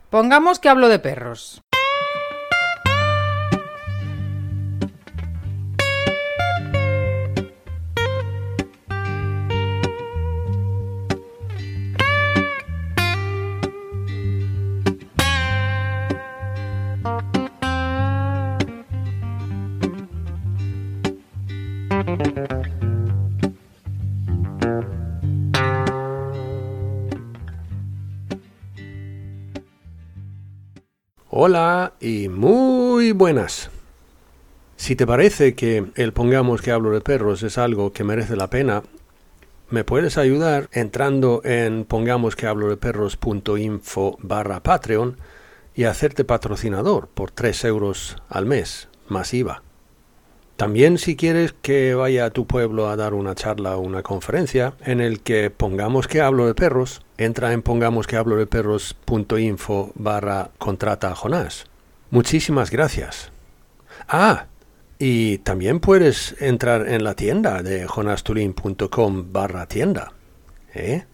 Pongamos que hablo de perros. Hola y muy buenas. Si te parece que el Pongamos que hablo de perros es algo que merece la pena, me puedes ayudar entrando en pongamosquehablodeperros.info/Patreon y hacerte patrocinador por 3 euros al mes, más IVA. También si quieres que vaya a tu pueblo a dar una charla o una conferencia en el que pongamos que hablo de perros, entra en pongamosquehablodeperros.info/contrata a Jonás. Muchísimas gracias. Y también puedes entrar en la tienda de jonastulin.com/tienda. ¿Eh?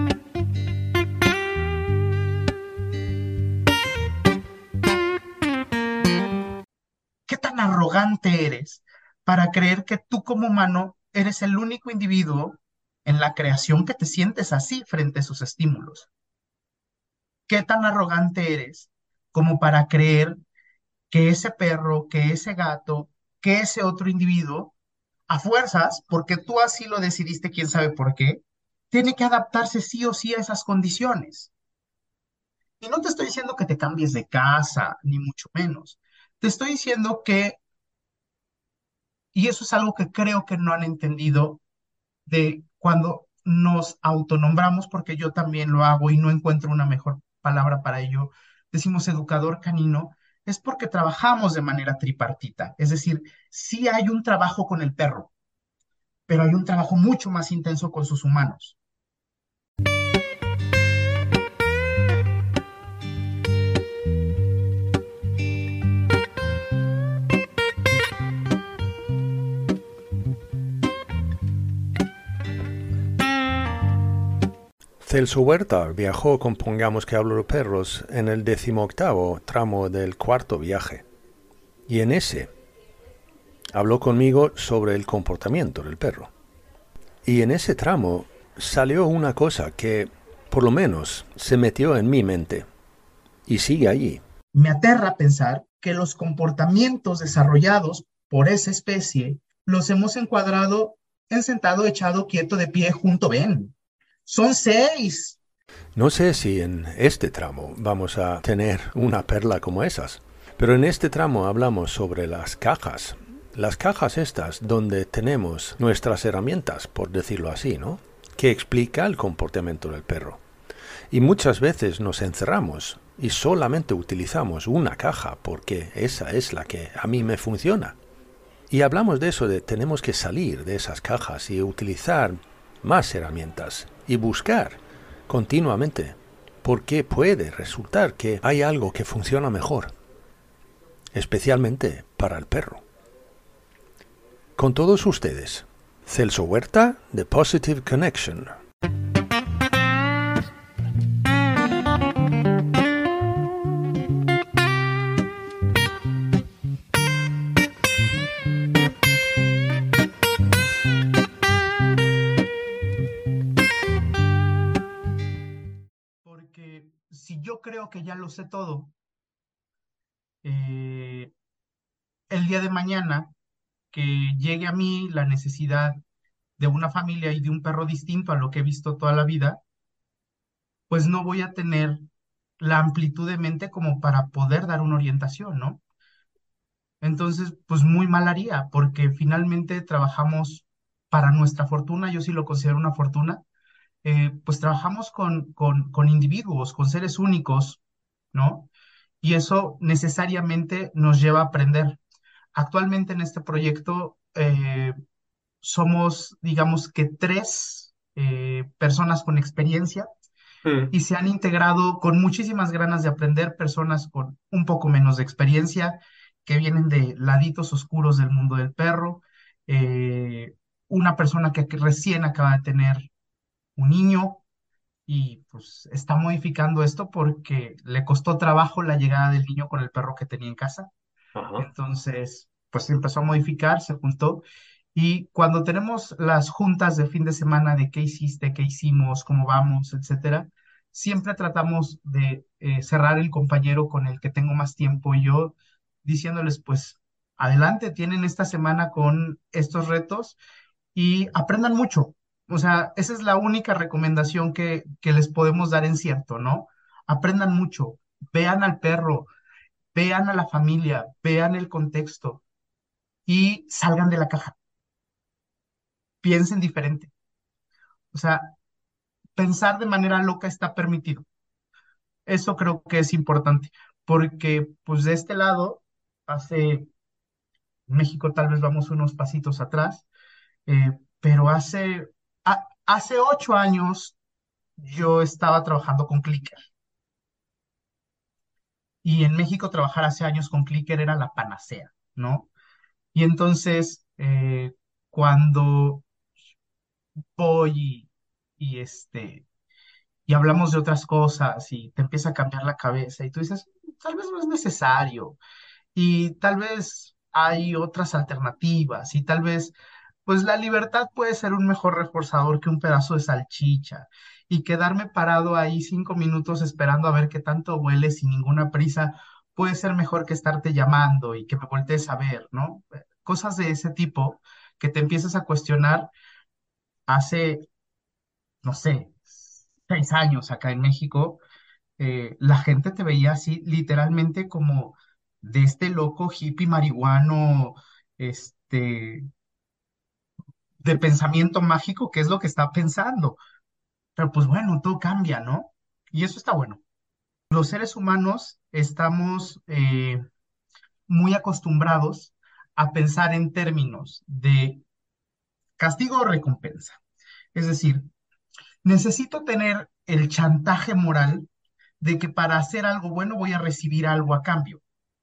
¿Qué tan arrogante eres para creer que tú como humano eres el único individuo en la creación que te sientes así frente a esos estímulos? ¿Qué tan arrogante eres como para creer que ese perro, que ese gato, que ese otro individuo, a fuerzas, porque tú así lo decidiste, quién sabe por qué, tiene que adaptarse sí o sí a esas condiciones? Y no te estoy diciendo que te cambies de casa, ni mucho menos. Te estoy diciendo que, y eso es algo que creo que no han entendido de cuando nos autonombramos, porque yo también lo hago y no encuentro una mejor palabra para ello, decimos educador canino, es porque trabajamos de manera tripartita. Es decir, sí hay un trabajo con el perro, pero hay un trabajo mucho más intenso con sus humanos. Celso Huerta viajó con Pongamos que hablo de perros en el 18º tramo del cuarto viaje. Y en ese habló conmigo sobre el comportamiento del perro. Y en ese tramo salió una cosa que, por lo menos, se metió en mi mente y sigue allí. Me aterra pensar que los comportamientos desarrollados por esa especie los hemos encuadrado en sentado, echado, quieto, de pie, junto, ven. Son 6. No sé si en este tramo vamos a tener una perla como esas, pero en este tramo hablamos sobre las cajas. Las cajas estas donde tenemos nuestras herramientas, por decirlo así, ¿no? Que explica el comportamiento del perro. Y muchas veces nos encerramos y solamente utilizamos una caja porque esa es la que a mí me funciona. Y hablamos de eso, de tenemos que salir de esas cajas y utilizar más herramientas y buscar continuamente, porque puede resultar que hay algo que funciona mejor, especialmente para el perro. Con todos ustedes, Celso Huerta de Positive Connection. Porque si yo creo que ya lo sé todo, el día de mañana que llegue a mí la necesidad de una familia y de un perro distinto a lo que he visto toda la vida, pues no voy a tener la amplitud de mente como para poder dar una orientación, ¿no? Entonces, pues muy mal haría, porque finalmente trabajamos para nuestra fortuna, yo sí lo considero una fortuna, pues trabajamos con individuos, con seres únicos, ¿no? Y eso necesariamente nos lleva a aprender. Actualmente en este proyecto somos, digamos que 3 personas con experiencia y se han integrado con muchísimas ganas de aprender personas con un poco menos de experiencia, que vienen de laditos oscuros del mundo del perro, una persona que recién acaba de tener un niño, y pues está modificando esto porque le costó trabajo la llegada del niño con el perro que tenía en casa. Ajá. Entonces, pues empezó a modificar, se juntó. Y cuando tenemos las juntas de fin de semana de qué hiciste, qué hicimos, cómo vamos, etcétera, siempre tratamos de cerrar el compañero con el que tengo más tiempo y yo diciéndoles, pues, adelante, tienen esta semana con estos retos y aprendan mucho. O sea, esa es la única recomendación que les podemos dar en cierto, ¿no? Aprendan mucho, vean al perro, vean a la familia, vean el contexto y salgan de la caja, piensen diferente. O sea, pensar de manera loca está permitido. Eso creo que es importante, porque pues de este lado, hace México tal vez vamos unos pasitos atrás, pero hace 8 años yo estaba trabajando con Clicker y en México trabajar hace años con Clicker era la panacea, ¿no? Y entonces, cuando voy y hablamos de otras cosas y te empieza a cambiar la cabeza y tú dices, tal vez no es necesario y tal vez hay otras alternativas y tal vez, pues la libertad puede ser un mejor reforzador que un pedazo de salchicha y quedarme parado ahí 5 minutos esperando a ver qué tanto huele sin ninguna prisa puede ser mejor que estarte llamando y que me voltees a ver, ¿no? Cosas de ese tipo que te empiezas a cuestionar hace, no sé, 6 años acá en México, la gente te veía así literalmente como de este loco hippie marihuano, este, de pensamiento mágico, que es lo que está pensando. Pero pues bueno, todo cambia, ¿no? Y eso está bueno. Los seres humanos estamos muy acostumbrados a pensar en términos de castigo o recompensa. Es decir, necesito tener el chantaje moral de que para hacer algo bueno voy a recibir algo a cambio.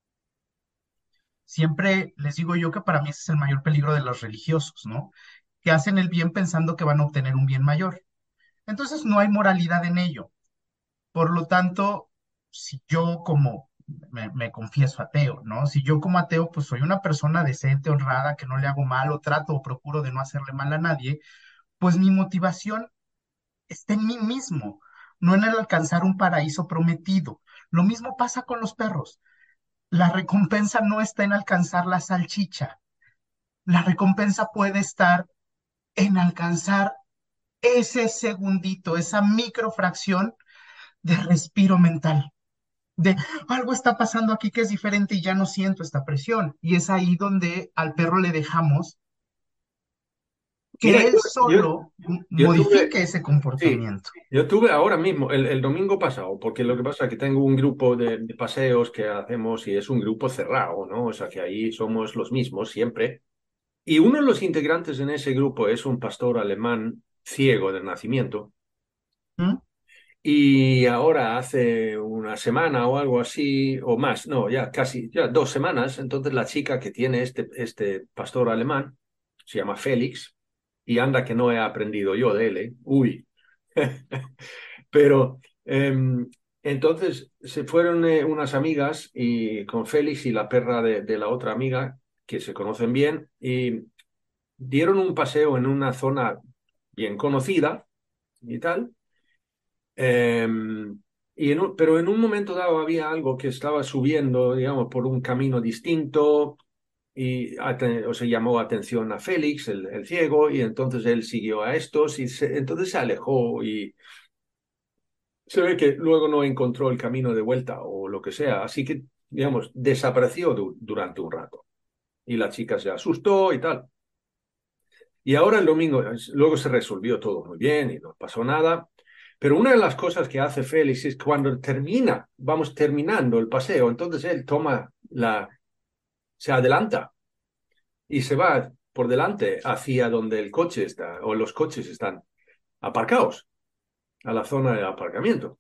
Siempre les digo yo que para mí ese es el mayor peligro de los religiosos, ¿no? Que hacen el bien pensando que van a obtener un bien mayor. Entonces no hay moralidad en ello. Por lo tanto, si yo como, me confieso ateo, ¿no? Si yo como ateo, pues soy una persona decente, honrada, que no le hago mal o trato o procuro de no hacerle mal a nadie, pues mi motivación está en mí mismo, no en el alcanzar un paraíso prometido. Lo mismo pasa con los perros. La recompensa no está en alcanzar la salchicha. La recompensa puede estar en alcanzar ese segundito, esa microfracción de respiro mental, de algo está pasando aquí que es diferente y ya no siento esta presión. Y es ahí donde al perro le dejamos Mira, que él yo, solo yo tuve, modifique ese sí, comportamiento. yo tuve ahora mismo, el domingo pasado, porque lo que pasa es que tengo un grupo de paseos que hacemos y es un grupo cerrado, ¿no? O sea que ahí somos los mismos siempre. Y uno de los integrantes en ese grupo es un pastor alemán ciego de nacimiento. ¿Mm? Y ahora hace una semana o algo así, o más, no, ya casi, ya 2 semanas, entonces la chica que tiene este pastor alemán, se llama Félix, y anda que no he aprendido yo de él, ¿eh? Uy. Pero entonces se fueron unas amigas y con Félix y la perra de la otra amiga, que se conocen bien, y dieron un paseo en una zona bien conocida y tal. Pero en un momento dado había algo que estaba subiendo, digamos, por un camino distinto y o se llamó atención a Félix, el ciego, y entonces él siguió a estos y entonces se alejó y se ve que luego no encontró el camino de vuelta o lo que sea, así que, digamos, desapareció durante un rato y la chica se asustó y tal. Y ahora el domingo, luego se resolvió todo muy bien y no pasó nada. Pero una de las cosas que hace Félix es cuando vamos terminando el paseo, entonces él se adelanta y se va por delante hacia donde el coche está o los coches están aparcados, a la zona de aparcamiento.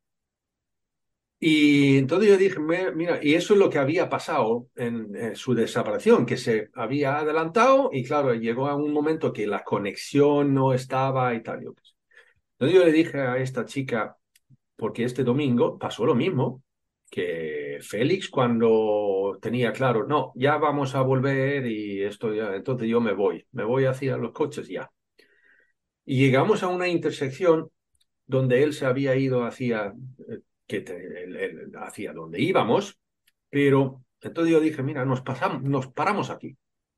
Y entonces yo dije, mira, y eso es lo que había pasado en su desaparición, que se había adelantado y claro, llegó a un momento que la conexión no estaba y tal. Yo, pues. Entonces yo le dije a esta chica, porque este domingo pasó lo mismo, que Félix cuando tenía claro, no, ya vamos a volver y esto ya, entonces yo me voy hacia los coches ya. Y llegamos a una intersección donde él se había ido hacia, hacia donde íbamos, pero entonces yo dije, mira, nos paramos aquí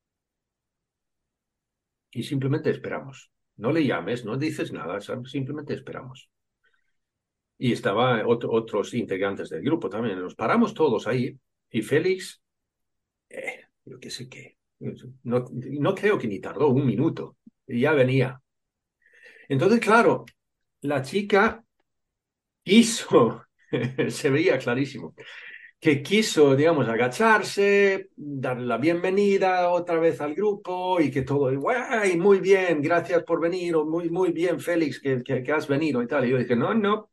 y simplemente esperamos. No le llames, no dices nada, simplemente esperamos. Y estaban otros integrantes del grupo también. Nos paramos todos ahí y Félix, yo qué sé qué, no creo que ni tardó un minuto, y ya venía. Entonces, claro, la chica quiso, se veía clarísimo, que quiso, digamos, agacharse, darle la bienvenida otra vez al grupo y que todo, ¡guay! Muy bien, gracias por venir, o muy, muy bien, Félix, que has venido y tal. Y yo dije, no, no,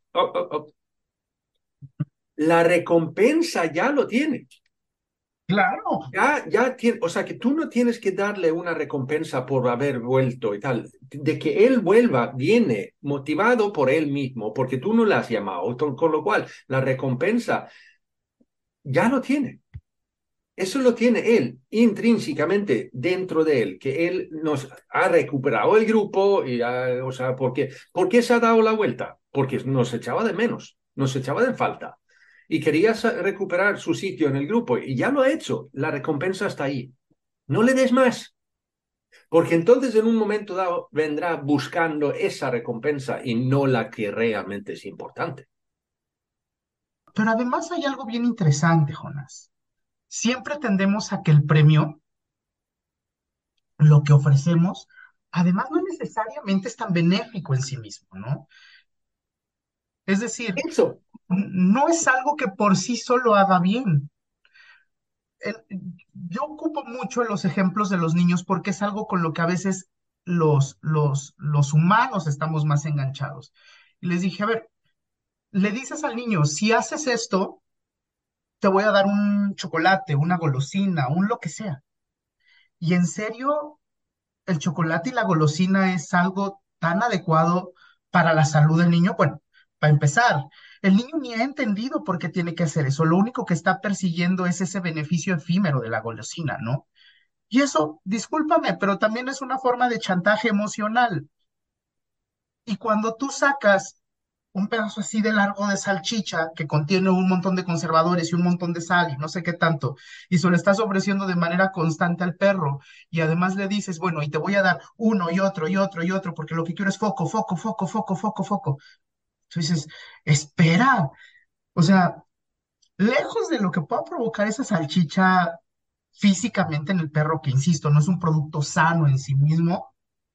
la recompensa ya lo tiene. Claro, Ya tiene, o sea que tú no tienes que darle una recompensa por haber vuelto y tal. De que él vuelva viene motivado por él mismo, porque tú no le has llamado, con lo cual la recompensa ya lo tiene. Eso lo tiene él intrínsecamente dentro de él, que él nos ha recuperado el grupo, y o sea, ¿por qué se ha dado la vuelta? Porque nos echaba de menos, nos echaba de falta y quería recuperar su sitio en el grupo y ya lo ha hecho, la recompensa está ahí. No le des más, porque entonces en un momento dado vendrá buscando esa recompensa y no la que realmente es importante. pero además hay algo bien interesante, Jonás. Siempre tendemos a que el premio, lo que ofrecemos, además no necesariamente es tan benéfico en sí mismo, ¿no? Es decir, Eso, no es algo que por sí solo haga bien. El- yo ocupo mucho los ejemplos de los niños porque es algo con lo que a veces los humanos estamos más enganchados. Y les dije, a ver, le dices al niño, si haces esto, te voy a dar un chocolate, una golosina, un lo que sea. Y en serio, el chocolate y la golosina es algo tan adecuado para la salud del niño. Bueno, para empezar, el niño ni ha entendido por qué tiene que hacer eso. Lo único que está persiguiendo es ese beneficio efímero de la golosina, ¿no? Y eso, discúlpame, pero también es una forma de chantaje emocional. Y cuando tú sacas un pedazo así de largo de salchicha que contiene un montón de conservadores y un montón de sal y no sé qué tanto, y se lo estás ofreciendo de manera constante al perro, y además le dices, bueno, y te voy a dar uno y otro y otro y otro, porque lo que quiero es foco, foco, foco, foco, foco, foco. Tú dices, espera, o sea, lejos de lo que pueda provocar esa salchicha físicamente en el perro, que insisto, no es un producto sano en sí mismo,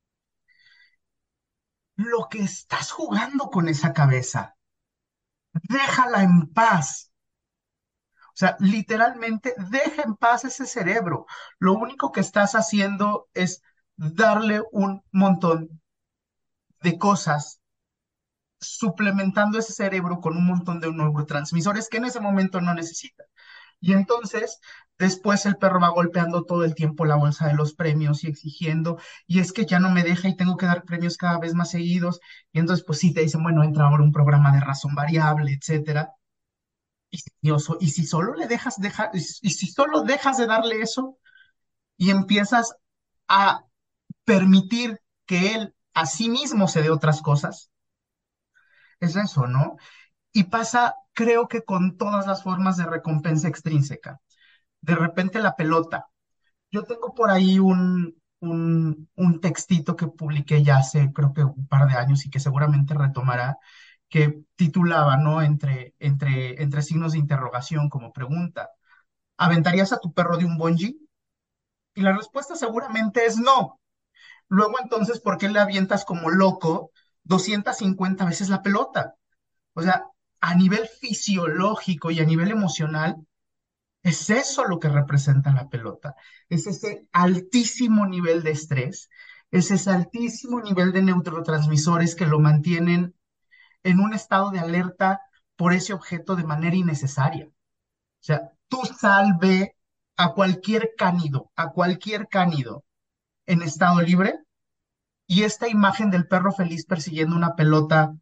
lo que estás jugando con esa cabeza, déjala en paz. O sea, literalmente deja en paz ese cerebro. Lo único que estás haciendo es darle un montón de cosas, suplementando ese cerebro con un montón de neurotransmisores que en ese momento no necesita. Y entonces, después el perro va golpeando todo el tiempo la bolsa de los premios y exigiendo, y es que ya no me deja y tengo que dar premios cada vez más seguidos. Y entonces, pues sí, te dicen, bueno, entra ahora un programa de razón variable, etcétera. Y si solo le y si solo dejas de darle eso y empiezas a permitir que él a sí mismo se dé otras cosas, es eso, ¿no? Y pasa, creo que con todas las formas de recompensa extrínseca. De repente la pelota. Yo tengo por ahí un textito que publiqué ya hace, creo que un par de años y que seguramente retomará, que titulaba, ¿no? Entre signos de interrogación como pregunta. ¿Aventarías a tu perro de un bungee? Y la respuesta seguramente es no. Luego entonces, ¿por qué le avientas como loco 250 veces la pelota? O sea, a nivel fisiológico y a nivel emocional, es eso lo que representa la pelota. Es ese altísimo nivel de estrés, es ese altísimo nivel de neurotransmisores que lo mantienen en un estado de alerta por ese objeto de manera innecesaria. O sea, tú salve a cualquier cánido en estado libre Y esta imagen del perro feliz persiguiendo una pelota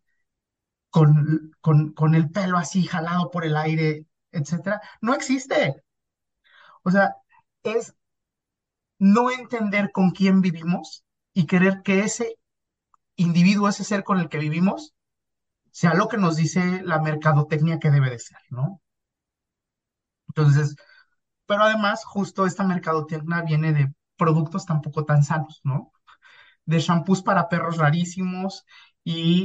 con el pelo así jalado por el aire, etcétera, no existe. O sea, es no entender con quién vivimos y querer que ese individuo, ese ser con el que vivimos, sea lo que nos dice la mercadotecnia que debe de ser, ¿no? Entonces, pero además, justo esta mercadotecnia viene de productos tampoco tan sanos, ¿no? De shampoos para perros rarísimos y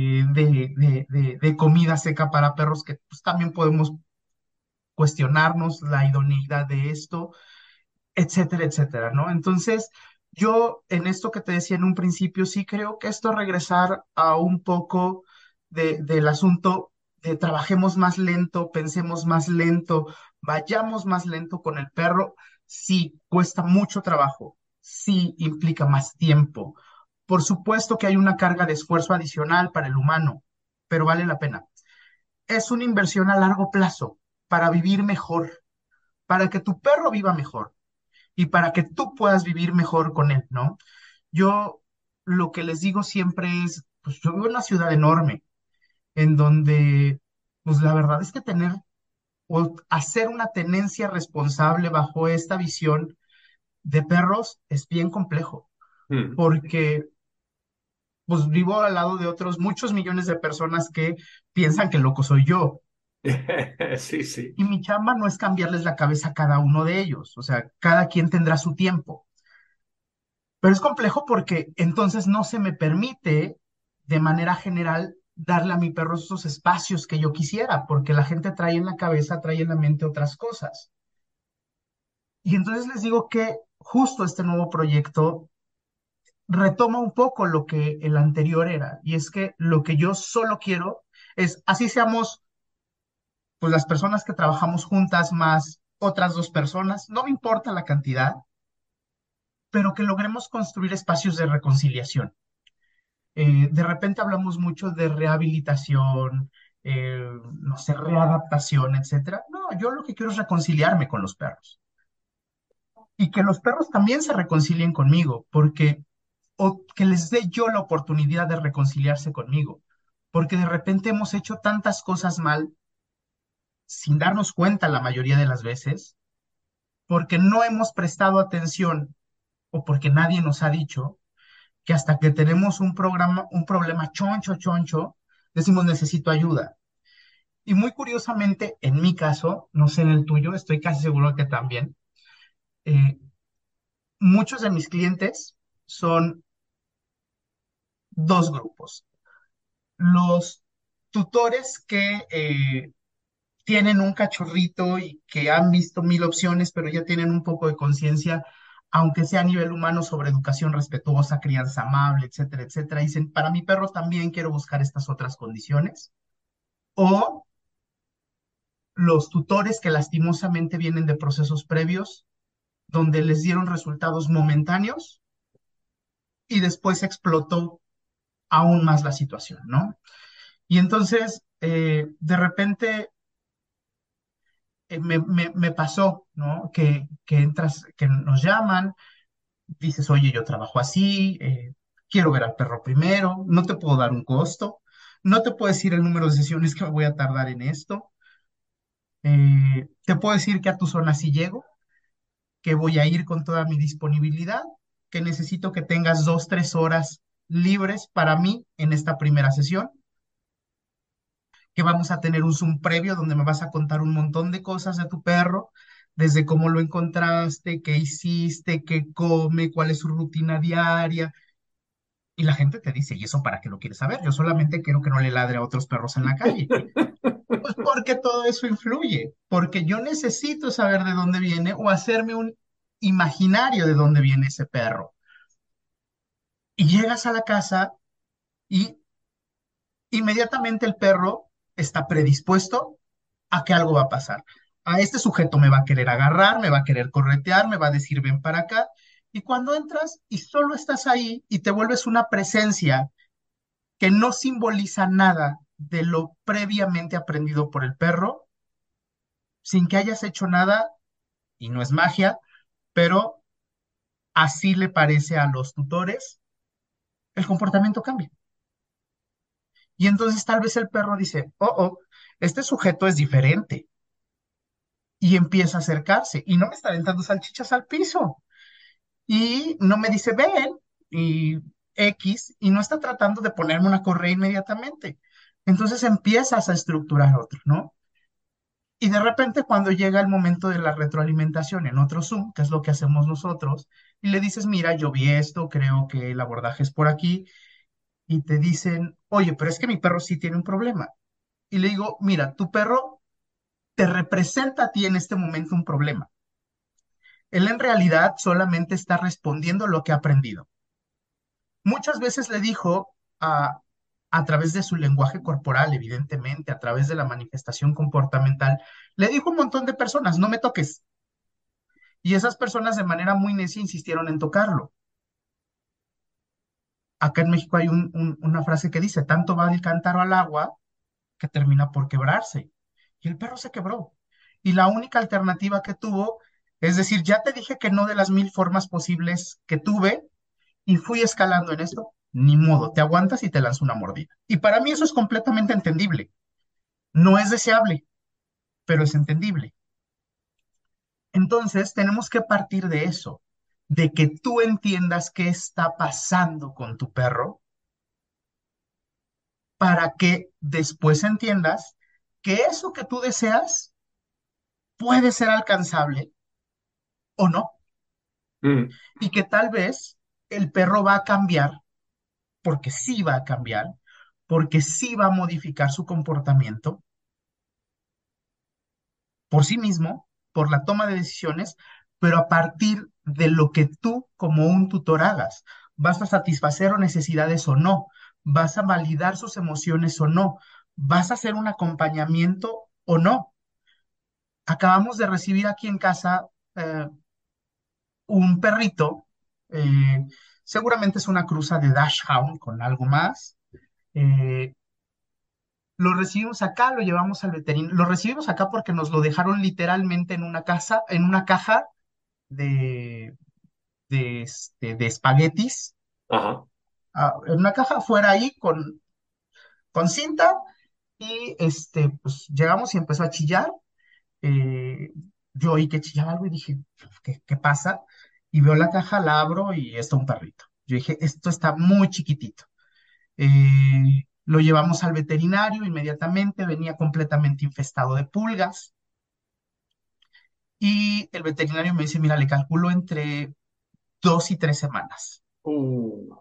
de comida seca para perros que pues, también podemos cuestionarnos la idoneidad de esto, etcétera, etcétera, ¿no? Entonces, yo en esto que te decía en un principio, sí creo que esto regresar a un poco del asunto de trabajemos más lento, pensemos más lento, vayamos más lento con el perro, sí, cuesta mucho trabajo, sí, implica más tiempo. Por supuesto que hay una carga de esfuerzo adicional para el humano, pero vale la pena. Es una inversión a largo plazo para vivir mejor, para que tu perro viva mejor y para que tú puedas vivir mejor con él, ¿no? Yo lo que les digo siempre es, pues yo vivo en una ciudad enorme, en donde, pues la verdad es que tener o hacer una tenencia responsable bajo esta visión de perros es bien complejo, Mm. porque pues vivo al lado de otros muchos millones de personas que piensan que el loco soy yo. Sí, sí. Y mi chamba no es cambiarles la cabeza a cada uno de ellos, o sea, cada quien tendrá su tiempo. Pero es complejo porque entonces no se me permite de manera general darle a mi perro esos espacios que yo quisiera, porque la gente trae en la cabeza, trae en la mente otras cosas. Y entonces les digo que justo este nuevo proyecto retoma un poco lo que el anterior era, y es que lo que yo solo quiero es, así seamos, pues las personas que trabajamos juntas más otras dos personas, no me importa la cantidad, pero que logremos construir espacios de reconciliación. De repente hablamos mucho de rehabilitación, no sé, readaptación, etcétera. No, yo lo que quiero es reconciliarme con los perros y que los perros también se reconcilien conmigo, porque, o que les dé yo la oportunidad de reconciliarse conmigo, porque de repente hemos hecho tantas cosas mal sin darnos cuenta la mayoría de las veces, porque no hemos prestado atención o porque nadie nos ha dicho que hasta que tenemos un problema choncho, choncho, decimos necesito ayuda. Y muy curiosamente, en mi caso, no sé en el tuyo, estoy casi seguro que también, eh, muchos de mis clientes son dos grupos. Los tutores que tienen un cachorrito y que han visto mil opciones, pero ya tienen un poco de conciencia, aunque sea a nivel humano, sobre educación respetuosa, crianza amable, etcétera, etcétera. Dicen, para mi perro también quiero buscar estas otras condiciones. O los tutores que lastimosamente vienen de procesos previos donde les dieron resultados momentáneos y después explotó aún más la situación, ¿no? Y entonces, de repente, me pasó, ¿no? Que entras, que nos llaman, dices, oye, yo trabajo así, quiero ver al perro primero, no te puedo dar un costo, no te puedo decir el número de sesiones que me voy a tardar en esto, te puedo decir que a tu zona sí llego, que voy a ir con toda mi disponibilidad, que necesito que tengas 2, 3 horas libres para mí en esta primera sesión, que vamos a tener un Zoom previo donde me vas a contar un montón de cosas de tu perro, desde cómo lo encontraste, qué hiciste, qué come, cuál es su rutina diaria. Y la gente te dice, ¿y eso para qué lo quieres saber? Yo solamente quiero que no le ladre a otros perros en la calle. Pues porque todo eso influye, porque yo necesito saber de dónde viene o hacerme un imaginario de dónde viene ese perro. Y llegas a la casa y inmediatamente el perro está predispuesto a que algo va a pasar. A este sujeto me va a querer agarrar, me va a querer corretear, me va a decir ven para acá. Y cuando entras y solo estás ahí y te vuelves una presencia que no simboliza nada de lo previamente aprendido por el perro, sin que hayas hecho nada, y no es magia, pero así le parece a los tutores, el comportamiento cambia. Y entonces tal vez el perro dice, este sujeto es diferente y empieza a acercarse y no me está aventando salchichas al piso y no me dice ven y X y no está tratando de ponerme una correa inmediatamente. Entonces empiezas a estructurar otro, ¿no? Y de repente cuando llega el momento de la retroalimentación en otro Zoom, que es lo que hacemos nosotros, y le dices, mira, yo vi esto, creo que el abordaje es por aquí, y te dicen, oye, pero es que mi perro sí tiene un problema. Y le digo, mira, tu perro te representa a ti en este momento un problema. Él en realidad solamente está respondiendo lo que ha aprendido. Muchas veces le dijo a través de su lenguaje corporal, evidentemente, a través de la manifestación comportamental, le dijo a un montón de personas, no me toques. Y esas personas de manera muy necia insistieron en tocarlo. Acá en México hay una frase que dice, tanto va el cántaro al agua que termina por quebrarse. Y el perro se quebró. Y la única alternativa que tuvo es decir, ya te dije que no de las 1000 formas posibles que tuve y fui escalando en esto. Ni modo, te aguantas y te lanzo una mordida. Y para mí eso es completamente entendible. No es deseable, pero es entendible. Entonces, tenemos que partir de eso, de que tú entiendas qué está pasando con tu perro para que después entiendas que eso que tú deseas puede ser alcanzable o no, Mm, y que tal vez el perro va a cambiar, porque sí va a cambiar, porque sí va a modificar su comportamiento por sí mismo, por la toma de decisiones, pero a partir de lo que tú como un tutor hagas. Vas a satisfacer necesidades o no, vas a validar sus emociones o no, vas a hacer un acompañamiento o no. Acabamos de recibir aquí en casa un perrito, eh, seguramente es una cruza de Dachshund con algo más. eh, lo recibimos acá, lo llevamos al veterinario, lo recibimos acá porque nos lo dejaron literalmente en una casa, en una caja de, de espaguetis, ajá. en una caja afuera ahí con cinta, y pues llegamos y empezó a chillar. eh, yo oí que chillaba algo y dije, ¿qué pasa? Y veo la caja, la abro y está un perrito. Yo dije, esto está muy chiquitito. Lo llevamos al veterinario inmediatamente, venía completamente infestado de pulgas y el veterinario me dice, mira, le calculo entre 2 y 3 semanas. Uh,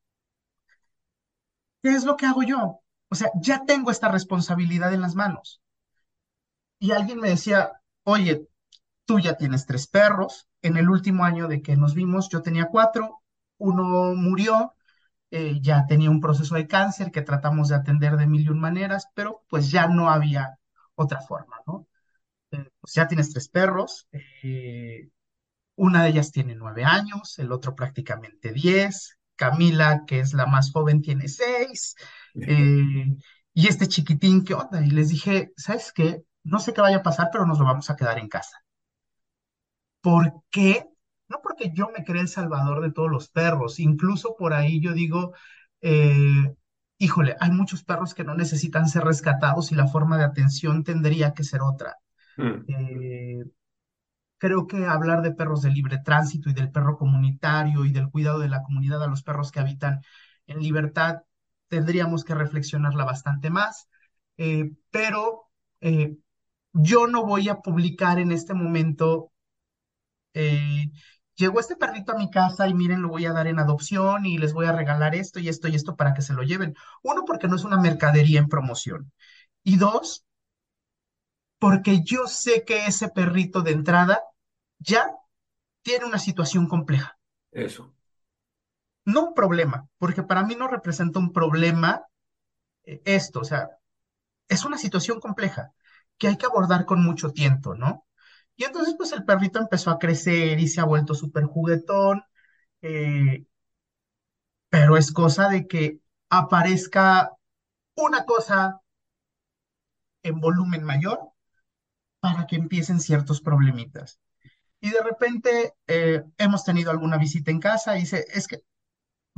¿Qué es lo que hago yo? O sea, ya tengo esta responsabilidad en las manos. Y alguien me decía, oye, tú ya tienes 3 perros. En el último año de que nos vimos, yo tenía 4. Uno murió, ya tenía un proceso de cáncer que tratamos de atender de mil y un maneras, pero pues ya no había otra forma, ¿no? Pues ya tienes 3 perros. Una de ellas tiene 9 años, el otro prácticamente 10. Camila, que es la más joven, tiene 6. eh, y este chiquitín, ¿qué onda? Y les dije, ¿sabes qué? No sé qué vaya a pasar, pero nos lo vamos a quedar en casa. ¿Por qué? No porque yo me cree el salvador de todos los perros, incluso por ahí yo digo, híjole, hay muchos perros que no necesitan ser rescatados y la forma de atención tendría que ser otra. mm, Eh, Creo que hablar de perros de libre tránsito y del perro comunitario y del cuidado de la comunidad a los perros que habitan en libertad, tendríamos que reflexionarla bastante más. Pero yo no voy a publicar en este momento, eh, llegó este perrito a mi casa y miren, lo voy a dar en adopción y les voy a regalar esto y esto y esto para que se lo lleven. Uno, porque no es una mercadería en promoción. Y dos, porque yo sé que ese perrito de entrada ya tiene una situación compleja, eso. no un problema, porque para mí no representa un problema esto, o sea, es una situación compleja que hay que abordar con mucho tiento, ¿no? Y entonces, pues el perrito empezó a crecer y se ha vuelto súper juguetón, eh, pero es cosa de que aparezca una cosa en volumen mayor para que empiecen ciertos problemitas. Y de repente hemos tenido alguna visita en casa y dice, es que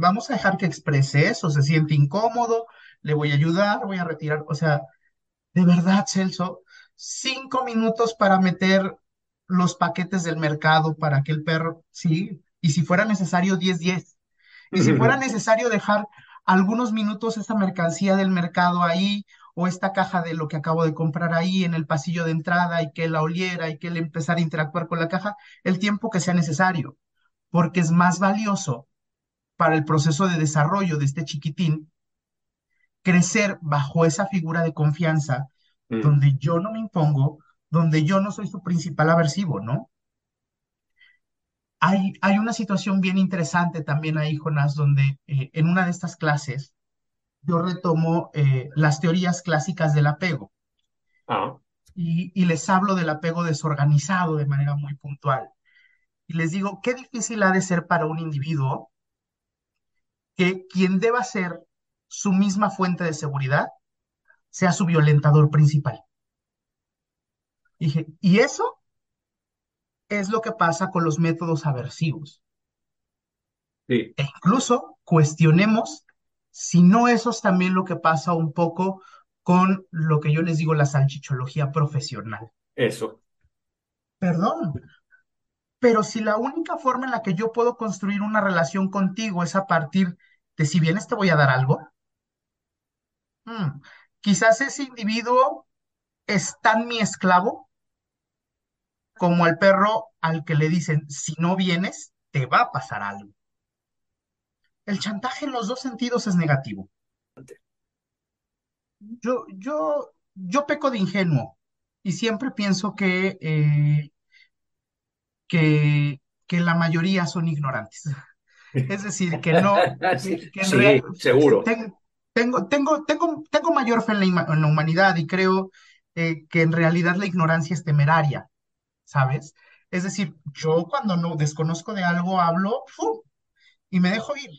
vamos a dejar que exprese eso, se siente incómodo, le voy a ayudar, voy a retirar, o sea, de verdad, Celso, 5 minutos para meter los paquetes del mercado para que el perro, sí, y si fuera necesario, 10, y si fuera necesario dejar algunos minutos esa mercancía del mercado ahí, o esta caja de lo que acabo de comprar ahí en el pasillo de entrada, y que él la oliera y que él empezara a interactuar con la caja, el tiempo que sea necesario, porque es más valioso para el proceso de desarrollo de este chiquitín crecer bajo esa figura de confianza Mm. donde yo no me impongo, donde yo no soy su principal aversivo, ¿no? Hay una situación bien interesante también ahí, Jonás, donde en una de estas clases yo retomo las teorías clásicas del apego Ah, y les hablo del apego desorganizado de manera muy puntual. Y les digo, qué difícil ha de ser para un individuo que quien deba ser su misma fuente de seguridad sea su violentador principal. Dije, y eso es lo que pasa con los métodos aversivos. sí, E incluso cuestionemos si no eso es también lo que pasa un poco con lo que yo les digo la salchichología profesional. eso. Perdón, pero si la única forma en la que yo puedo construir una relación contigo es a partir de si vienes te voy a dar algo, mm, quizás ese individuo es tan mi esclavo como al perro al que le dicen, si no vienes, te va a pasar algo. El chantaje en los dos sentidos es negativo. Yo peco de ingenuo y siempre pienso que, que la mayoría son ignorantes. Es decir, que no, Sí, que en realidad sí, seguro. tengo mayor fe en en la humanidad y creo que en realidad la ignorancia es temeraria, ¿sabes? Es decir, yo cuando no desconozco de algo hablo ¡fum! Y me dejo ir.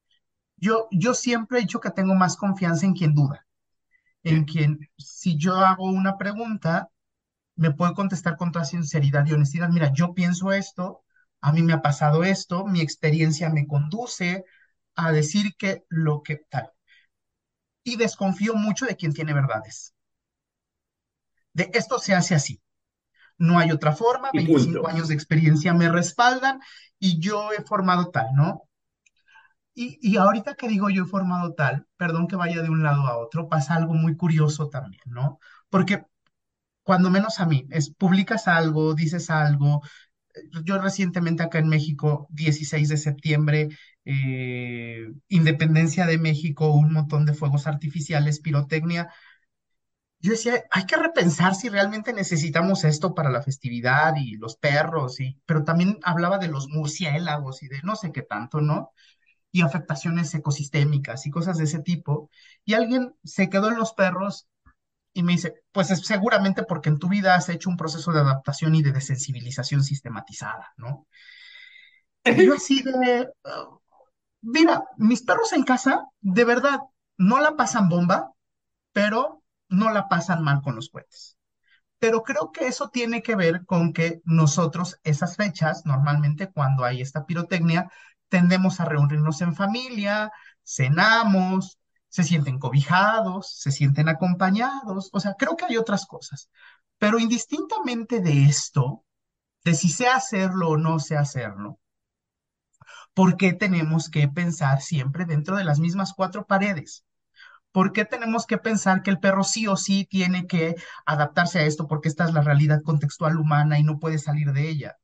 Yo siempre he dicho que tengo más confianza en quien duda, en quien si yo hago una pregunta me puede contestar con toda sinceridad y honestidad. Mira, yo pienso esto, a mí me ha pasado esto, mi experiencia me conduce a decir que lo que tal. Y desconfío mucho de quien tiene verdades. De esto se hace así. No hay otra forma, Y 25 punto. años de experiencia me respaldan y yo he formado tal, ¿no? Y ahorita que digo yo he formado tal, perdón que vaya de un lado a otro, pasa algo muy curioso también, ¿no? Porque cuando menos a mí, publicas algo, dices algo. Yo recientemente acá en México, 16 de septiembre, Independencia de México, un montón de fuegos artificiales, pirotecnia. Yo decía, hay que repensar si realmente necesitamos esto para la festividad y los perros, pero también hablaba de los murciélagos y de no sé qué tanto, ¿no? Y afectaciones ecosistémicas y cosas de ese tipo. Y alguien se quedó en los perros y me dice, pues es seguramente porque en tu vida has hecho un proceso de adaptación y de desensibilización sistematizada, ¿no? Y yo así de, mira, mis perros en casa, de verdad, no la pasan bomba, pero no la pasan mal con los cohetes. Pero creo que eso tiene que ver con que nosotros, esas fechas, normalmente cuando hay esta pirotecnia, tendemos a reunirnos en familia, cenamos, se sienten cobijados, se sienten acompañados, o sea, creo que hay otras cosas. Pero indistintamente de esto, de si sé hacerlo o no sé hacerlo, ¿por qué tenemos que pensar siempre dentro de las mismas cuatro paredes? ¿Por qué tenemos que pensar que el perro sí o sí tiene que adaptarse a esto porque esta es la realidad contextual humana y no puede salir de ella?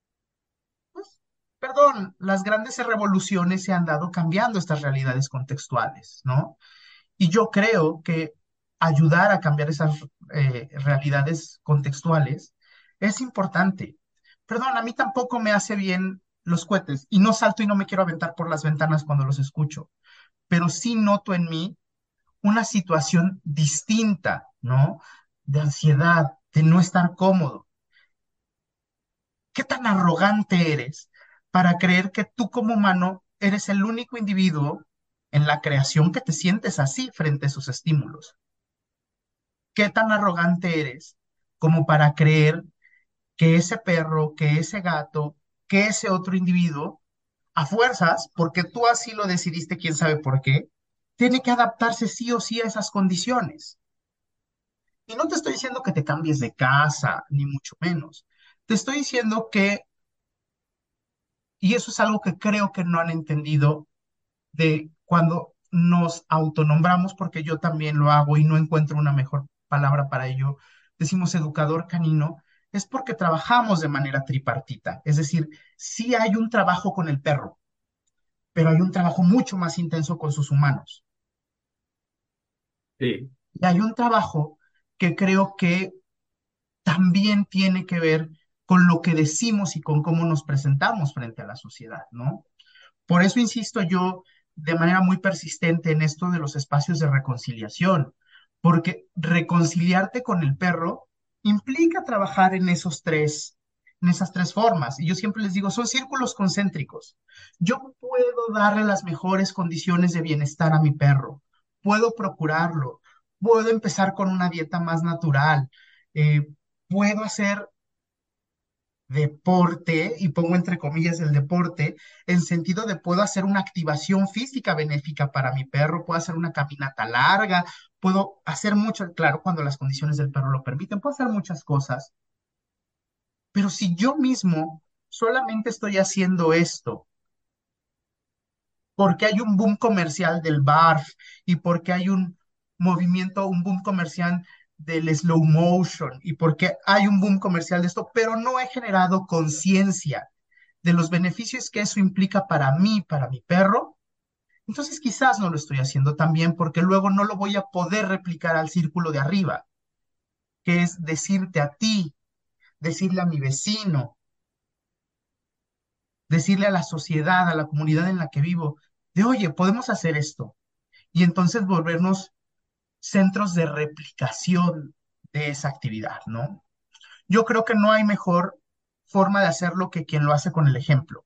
Perdón, las grandes revoluciones se han dado cambiando estas realidades contextuales, ¿no? Y yo creo que ayudar a cambiar esas realidades contextuales es importante. Perdón, a mí tampoco me hace bien los cohetes y no salto y no me quiero aventar por las ventanas cuando los escucho, pero sí noto en mí una situación distinta, ¿no? De ansiedad, de no estar cómodo. ¿Qué tan arrogante eres para creer que tú como humano eres el único individuo en la creación que te sientes así frente a esos estímulos? ¿Qué tan arrogante eres como para creer que ese perro, que ese gato, que ese otro individuo a fuerzas, porque tú así lo decidiste, quién sabe por qué, tiene que adaptarse sí o sí a esas condiciones. Y no te estoy diciendo que te cambies de casa, ni mucho menos. Te estoy diciendo que, y eso es algo que creo que no han entendido de cuando nos autonombramos, porque yo también lo hago y no encuentro una mejor palabra para ello, decimos educador canino, es porque trabajamos de manera tripartita. Es decir, sí hay un trabajo con el perro, pero hay un trabajo mucho más intenso con sus humanos. Sí, Y hay un trabajo que creo que también tiene que ver con lo que decimos y con cómo nos presentamos frente a la sociedad, ¿no? Por eso insisto yo de manera muy persistente en esto de los espacios de reconciliación, porque reconciliarte con el perro implica trabajar en esas tres formas. Y yo siempre les digo, son círculos concéntricos. Yo puedo darle las mejores condiciones de bienestar a mi perro, puedo procurarlo, puedo empezar con una dieta más natural, eh, puedo hacer deporte, y pongo entre comillas el deporte, en sentido de puedo hacer una activación física benéfica para mi perro, puedo hacer una caminata larga, puedo hacer mucho, claro, cuando las condiciones del perro lo permiten, puedo hacer muchas cosas, pero si yo mismo solamente estoy haciendo esto porque hay un boom comercial del barf y porque hay un movimiento, un boom comercial del slow motion y porque hay un boom comercial de esto, pero no he generado conciencia de los beneficios que eso implica para mí, para mi perro, entonces quizás no lo estoy haciendo tan bien porque luego no lo voy a poder replicar al círculo de arriba, que es decirte a ti, decirle a mi vecino, decirle a la sociedad, a la comunidad en la que vivo, de oye, podemos hacer esto. Y entonces volvernos centros de replicación de esa actividad, ¿no? Yo creo que no hay mejor forma de hacerlo que quien lo hace con el ejemplo.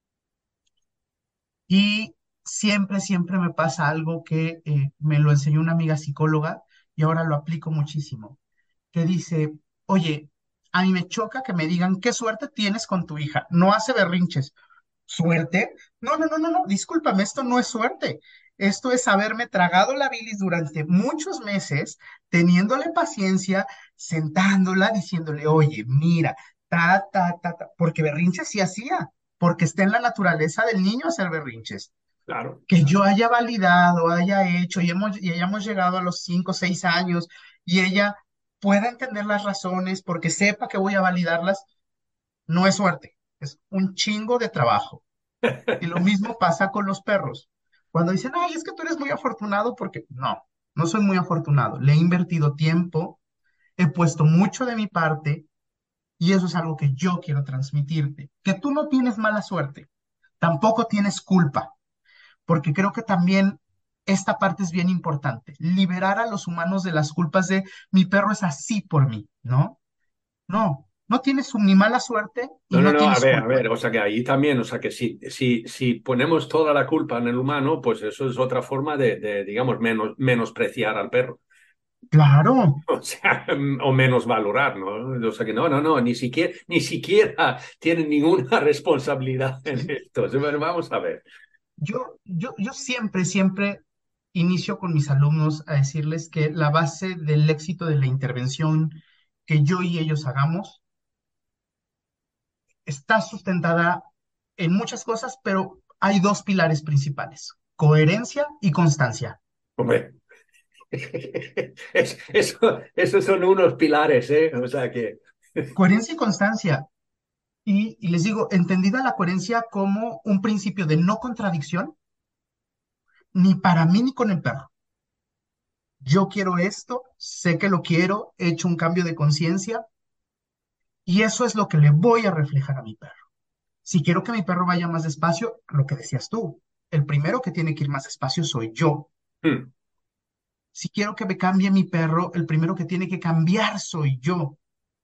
Y siempre, siempre me pasa algo que me lo enseñó una amiga psicóloga y ahora lo aplico muchísimo, que dice, oye, a mí me choca que me digan qué suerte tienes con tu hija, no hace berrinches. ¿Suerte? No, no, no, no, no, discúlpame, esto no es suerte. Esto es haberme tragado la bilis durante muchos meses, teniéndole paciencia, sentándola, diciéndole, oye, mira, porque berrinches sí hacía, porque está en la naturaleza del niño hacer berrinches. claro. Que yo haya validado, haya hecho y hayamos llegado a los 5 o 6 años y ella pueda entender las razones porque sepa que voy a validarlas, no es suerte, es un chingo de trabajo. Y lo mismo pasa con los perros. Cuando dicen, ay, es que tú eres muy afortunado porque no, no soy muy afortunado. Le he invertido tiempo, he puesto mucho de mi parte y eso es algo que yo quiero transmitirte. Que tú no tienes mala suerte, tampoco tienes culpa, porque creo que también esta parte es bien importante. Liberar a los humanos de las culpas de mi perro es así por mí, ¿no? No, no tienes ni mala suerte y No, no, no no, tienes a culpa. ver, o sea que ahí también, o sea que si ponemos toda la culpa en el humano, pues eso es otra forma digamos, menospreciar al perro. Claro. O sea, o menos valorar, ¿no? O sea que no, no, no, ni siquiera tienen ninguna responsabilidad en esto. Bueno, vamos a ver. Yo siempre, siempre inicio con mis alumnos a decirles que la base del éxito de la intervención que yo y ellos hagamos está sustentada en muchas cosas, pero hay dos pilares principales, coherencia y constancia. Hombre, esos son unos pilares, ¿eh? O sea que, Coherencia y constancia. Y les digo, entendida la coherencia como un principio de no contradicción, ni para mí ni con el perro. Yo quiero esto, sé que lo quiero, he hecho un cambio de conciencia y eso es lo que le voy a reflejar a mi perro. Si quiero que mi perro vaya más despacio, lo que decías tú, el primero que tiene que ir más despacio soy yo. hmm, Si quiero que me cambie mi perro, el primero que tiene que cambiar soy yo.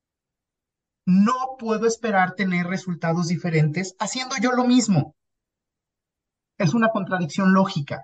No puedo esperar tener resultados diferentes haciendo yo lo mismo. Es una contradicción lógica.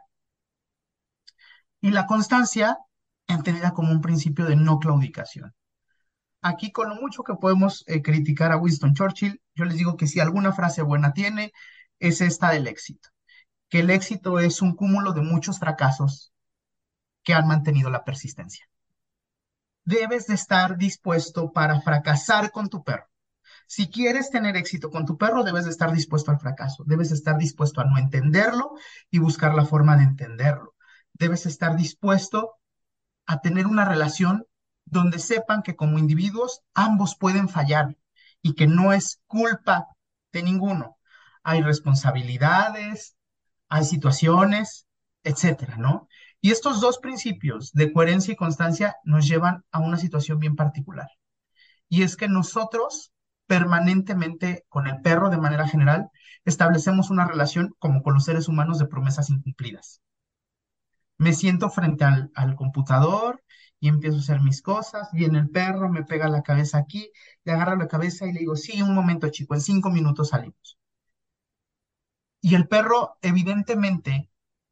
Y la constancia, entendida como un principio de no claudicación. Aquí, con lo mucho que podemos criticar a Winston Churchill, yo les digo que si alguna frase buena tiene, es esta del éxito, que el éxito es un cúmulo de muchos fracasos que han mantenido la persistencia. Debes de estar dispuesto para fracasar con tu perro. Si quieres tener éxito con tu perro, debes de estar dispuesto al fracaso, debes de estar dispuesto a no entenderlo y buscar la forma de entenderlo. Debes estar dispuesto a tener una relación donde sepan que como individuos ambos pueden fallar y que no es culpa de ninguno. Hay responsabilidades, hay situaciones, etcétera, ¿no? Y estos dos principios de coherencia y constancia nos llevan a una situación bien particular. Y es que nosotros permanentemente con el perro de manera general establecemos una relación como con los seres humanos de promesas incumplidas. Me siento frente al computador y empiezo a hacer mis cosas, viene el perro, me pega la cabeza aquí, le agarro la cabeza y le digo, sí, un momento chico, en 5 minutos salimos. Y el perro evidentemente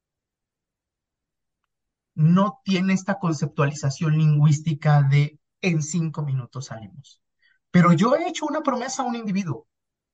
no tiene esta conceptualización lingüística de en 5 minutos salimos. Pero yo he hecho una promesa a un individuo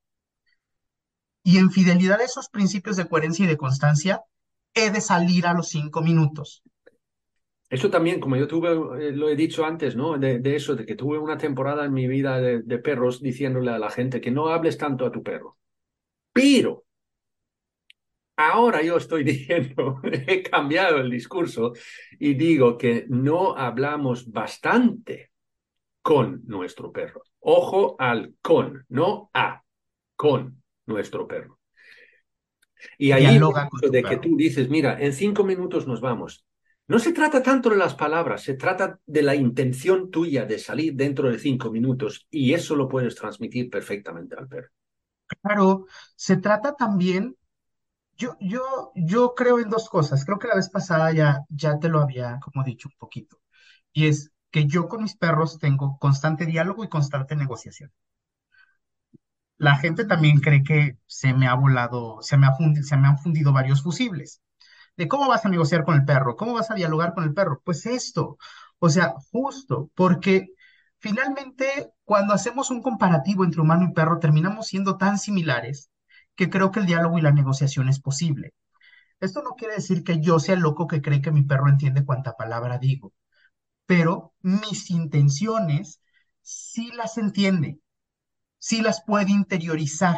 y en fidelidad a esos principios de coherencia y de constancia, he de salir a los 5 minutos. Eso también, como yo tuve, lo he dicho antes, ¿no? De eso, de que tuve una temporada en mi vida de perros diciéndole a la gente que no hables tanto a tu perro. Pero ahora yo estoy diciendo, he cambiado el discurso y digo que no hablamos bastante con nuestro perro. Ojo al con, no a, con nuestro perro. Y ahí Dialoga con tu de que perro. tú dices, mira, en 5 minutos nos vamos. No se trata tanto de las palabras, se trata de la intención tuya de salir dentro de 5 minutos y eso lo puedes transmitir perfectamente al perro. Claro, se trata también, yo creo en dos cosas. Creo que la vez pasada ya te lo había como dicho un poquito. Y es que yo con mis perros tengo constante diálogo y constante negociación. La gente también cree que se me ha volado, se me han fundido varios fusibles. De cómo vas a negociar con el perro, cómo vas a dialogar con el perro. Pues esto, o sea, justo, porque finalmente cuando hacemos un comparativo entre humano y perro terminamos siendo tan similares que creo que el diálogo y la negociación es posible. Esto no quiere decir que yo sea el loco que cree que mi perro entiende cuanta palabra digo, pero mis intenciones sí las entiende, sí las puede interiorizar.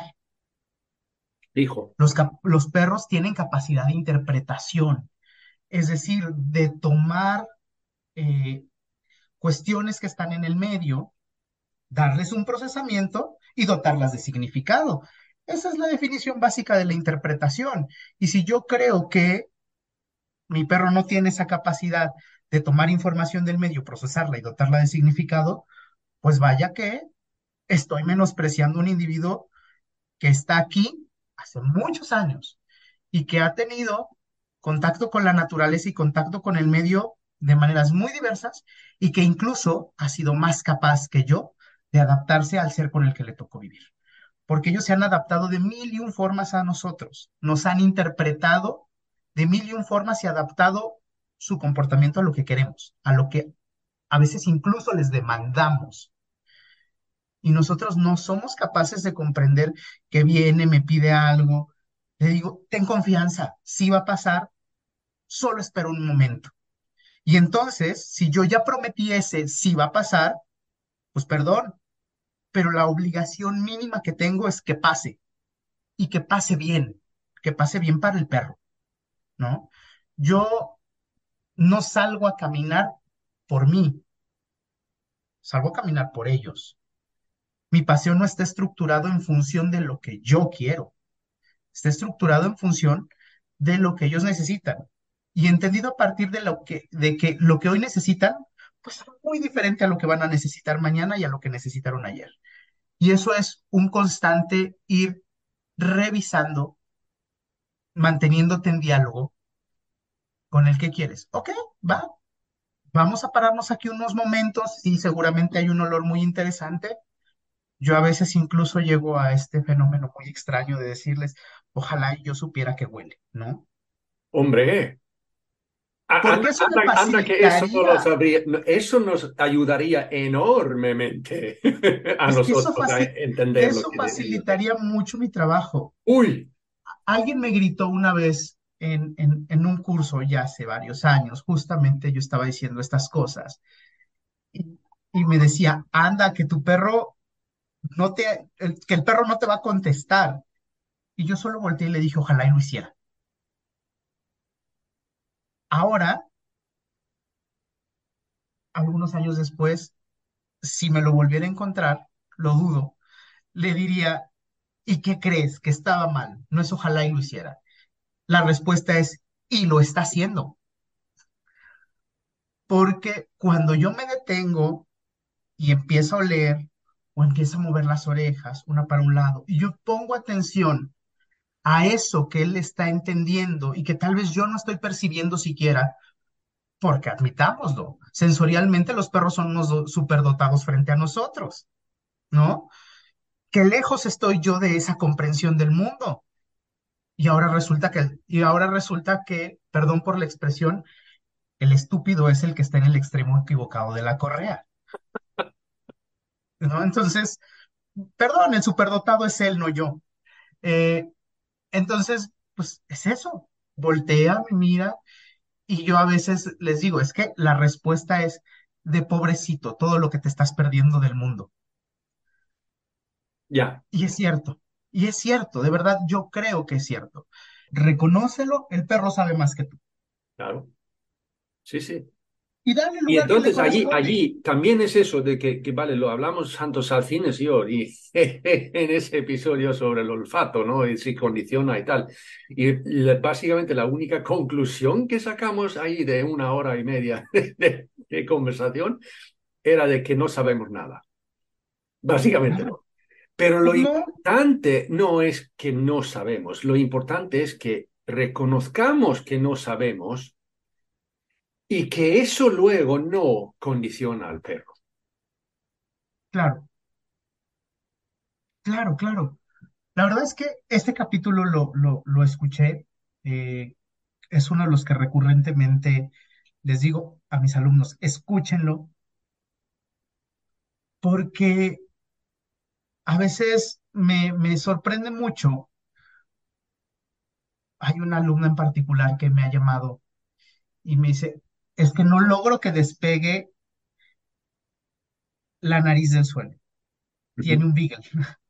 Dijo, Los perros tienen capacidad de interpretación, es decir, de tomar eh, cuestiones que están en el medio, darles un procesamiento y dotarlas de significado. Esa es la definición básica de la interpretación. Y si yo creo que mi perro no tiene esa capacidad de tomar información del medio, procesarla y dotarla de significado, pues vaya que estoy menospreciando un individuo que está aquí hace muchos años y que ha tenido contacto con la naturaleza y contacto con el medio de maneras muy diversas y que incluso ha sido más capaz que yo de adaptarse al ser con el que le tocó vivir. Porque ellos se han adaptado de mil y un formas a nosotros, nos han interpretado de mil y un formas y adaptado su comportamiento a lo que queremos, a lo que a veces incluso les demandamos. Y nosotros no somos capaces de comprender que viene, me pide algo. Le digo, ten confianza, sí va a pasar, solo espero un momento. Y entonces, si yo ya prometí ese sí va a pasar, pues perdón, pero la obligación mínima que tengo es que pase y que pase bien para el perro, ¿no? Yo no salgo a caminar por mí, salgo a caminar por ellos. Mi paseo no está estructurado en función de lo que yo quiero, está estructurado en función de lo que ellos necesitan. Y entendido a partir de que lo que hoy necesitan, pues es muy diferente a lo que van a necesitar mañana y a lo que necesitaron ayer. Y eso es un constante ir revisando, manteniéndote en diálogo con el que quieres. Ok, va, vamos a pararnos aquí unos momentos y seguramente hay un olor muy interesante. Yo a veces incluso llego a este fenómeno muy extraño de decirles, ojalá yo supiera que huele, ¿no? hombre, Porque eso me anda que eso no lo facilitaría, sabría, eso nos ayudaría enormemente a es que nosotros a entender lo eso que decimos. facilitaría mucho mi trabajo. Uy, Alguien me gritó una vez en un curso ya hace varios años, justamente yo estaba diciendo estas cosas, y, y me decía, anda, que tu perro que el perro no te va a contestar. Y yo solo volteé y le dije, ojalá y lo hiciera. Ahora, algunos años después, si me lo volviera a encontrar, lo dudo, le diría, ¿y qué crees? Que estaba mal. No es ojalá y lo hiciera. La respuesta es, y lo está haciendo. Porque cuando yo me detengo y empiezo a oler o empiezo a mover las orejas, una para un lado, y yo pongo atención a eso que él está entendiendo y que tal vez yo no estoy percibiendo siquiera, porque admitámoslo, sensorialmente los perros son unos superdotados frente a nosotros, ¿no? Qué lejos estoy yo de esa comprensión del mundo. Y ahora resulta que, perdón por la expresión, el estúpido es el que está en el extremo equivocado de la correa, ¿no? Entonces, perdón, el superdotado es él, no yo. Eh, entonces, pues es eso. Voltea, me mira, y yo a veces les digo, es que la respuesta es de pobrecito, todo lo que te estás perdiendo del mundo. Ya, Y es cierto, de verdad, yo creo que es cierto. Reconócelo, el perro sabe más que tú. claro. Sí, sí. Y dale el Y lugar que le entonces corresponde. allí también es eso de que vale, lo hablamos Santos Salcines y yo, y en ese episodio sobre el olfato, ¿no? Y si condiciona y tal. Y básicamente la única conclusión que sacamos ahí de 1 hora y media de conversación era de que no sabemos nada. Básicamente Claro, no. Pero lo pues no, importante no es que no sabemos, lo importante es que reconozcamos que no sabemos y que eso luego no condiciona al perro. claro, claro, claro. La verdad es que este capítulo lo escuché, eh, es uno de los que recurrentemente les digo a mis alumnos, escúchenlo, porque a veces me sorprende mucho. Hay una alumna en particular que me ha llamado y me dice, es que no logro que despegue la nariz del suelo. Tiene Ujú. un beagle.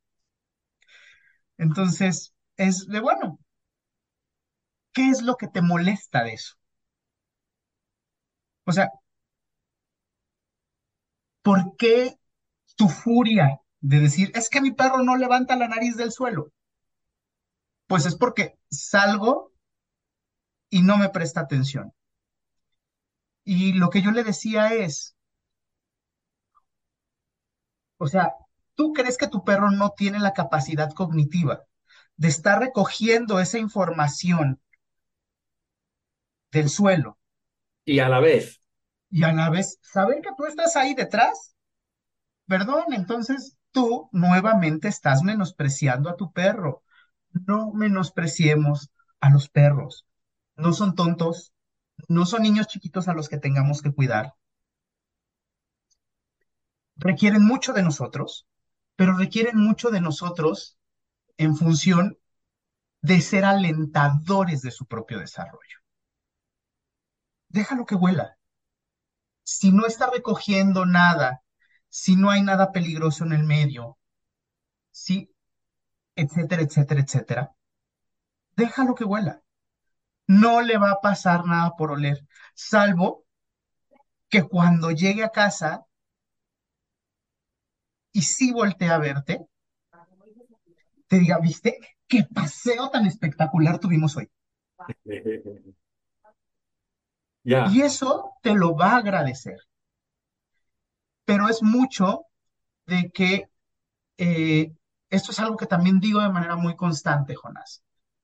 Entonces, es de bueno, ¿qué es lo que te molesta de eso? O sea, ¿por qué tu furia de decir, es que mi perro no levanta la nariz del suelo? Pues es porque salgo y no me presta atención. Y lo que yo le decía es, o sea, ¿tú crees que tu perro no tiene la capacidad cognitiva de estar recogiendo esa información del suelo Y a la vez, y a la vez saber que tú estás ahí detrás? Perdón, entonces tú nuevamente estás menospreciando a tu perro. No menospreciemos a los perros. No son tontos, no son niños chiquitos a los que tengamos que cuidar. Requieren mucho de nosotros, pero requieren mucho de nosotros en función de ser alentadores de su propio desarrollo. Déjalo que huela. Si no está recogiendo nada, si no hay nada peligroso en el medio, si, etcétera, etcétera, etcétera, déjalo que huela. No le va a pasar nada por oler, salvo que cuando llegue a casa y sí voltee a verte, te diga, ¿viste qué paseo tan espectacular tuvimos hoy? Y ya, eso te lo va a agradecer, pero es mucho de que esto es algo que también digo de manera muy constante, Jonás.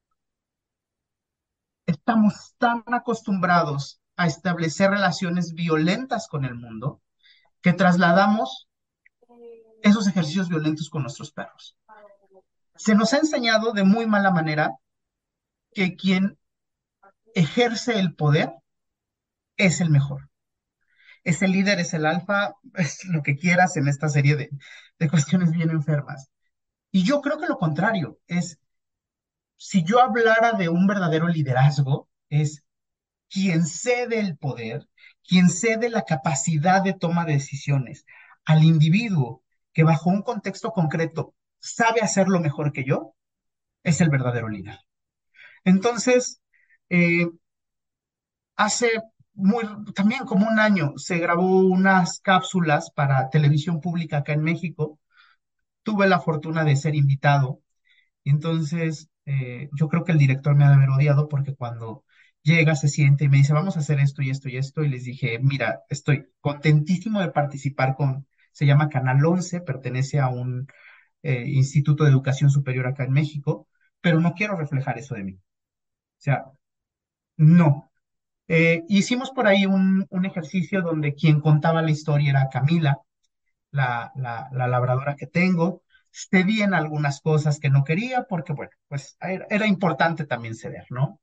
Estamos tan acostumbrados a establecer relaciones violentas con el mundo que trasladamos esos ejercicios violentos con nuestros perros. Se nos ha enseñado de muy mala manera que quien ejerce el poder es el mejor. Es el líder, es el alfa, es lo que quieras en esta serie de cuestiones bien enfermas. Y yo creo que lo contrario es si yo hablara de un verdadero liderazgo, es quien cede el poder, quien cede la capacidad de toma de decisiones al individuo que bajo un contexto concreto sabe hacerlo mejor que yo, es el verdadero líder. Entonces, eh, hace muy, también como un año se grabó unas cápsulas para televisión pública acá en México. Tuve la fortuna de ser invitado. Entonces, yo creo que el director me ha de haber odiado porque cuando llega, se siente y me dice, vamos a hacer esto y esto y esto, y les dije, mira, estoy contentísimo de participar se llama Canal 11, pertenece a un instituto de educación superior acá en México, pero no quiero reflejar eso de mí. O sea, no. Hicimos por ahí un ejercicio donde quien contaba la historia era Camila, la labradora que tengo. Cedí en algunas cosas que no quería porque, bueno, pues era importante también ceder, ¿no?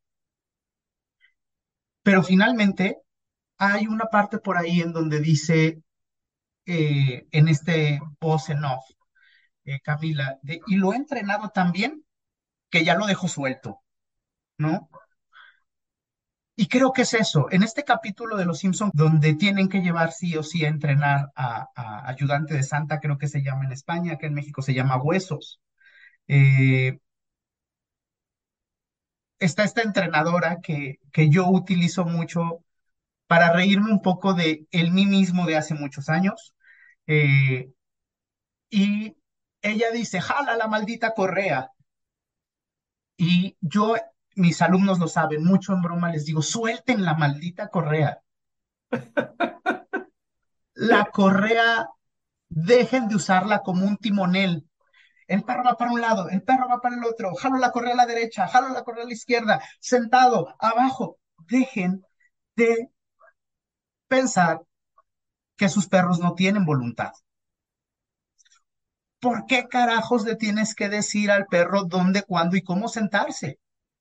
Pero finalmente hay una parte por ahí en donde dice, en este voz en off, Camila, y lo he entrenado tan bien que ya lo dejo suelto, ¿no? Y creo que es eso. En este capítulo de Los Simpson, donde tienen que llevar sí o sí a entrenar a ayudante de Santa, creo que se llama en España, que en México se llama Huesos. Eh, Está esta entrenadora que yo utilizo mucho para reírme un poco de el mí mismo de hace muchos años. eh, y ella dice, jala la maldita correa. Y yo, mis alumnos lo saben, mucho en broma les digo, suelten la maldita correa. La correa, dejen de usarla como un timonel. El perro va para un lado, el perro va para el otro, jalo la correa a la derecha, jalo la correa a la izquierda, sentado, abajo. Dejen de pensar que sus perros no tienen voluntad. ¿Por qué carajos le tienes que decir al perro dónde, cuándo y cómo sentarse?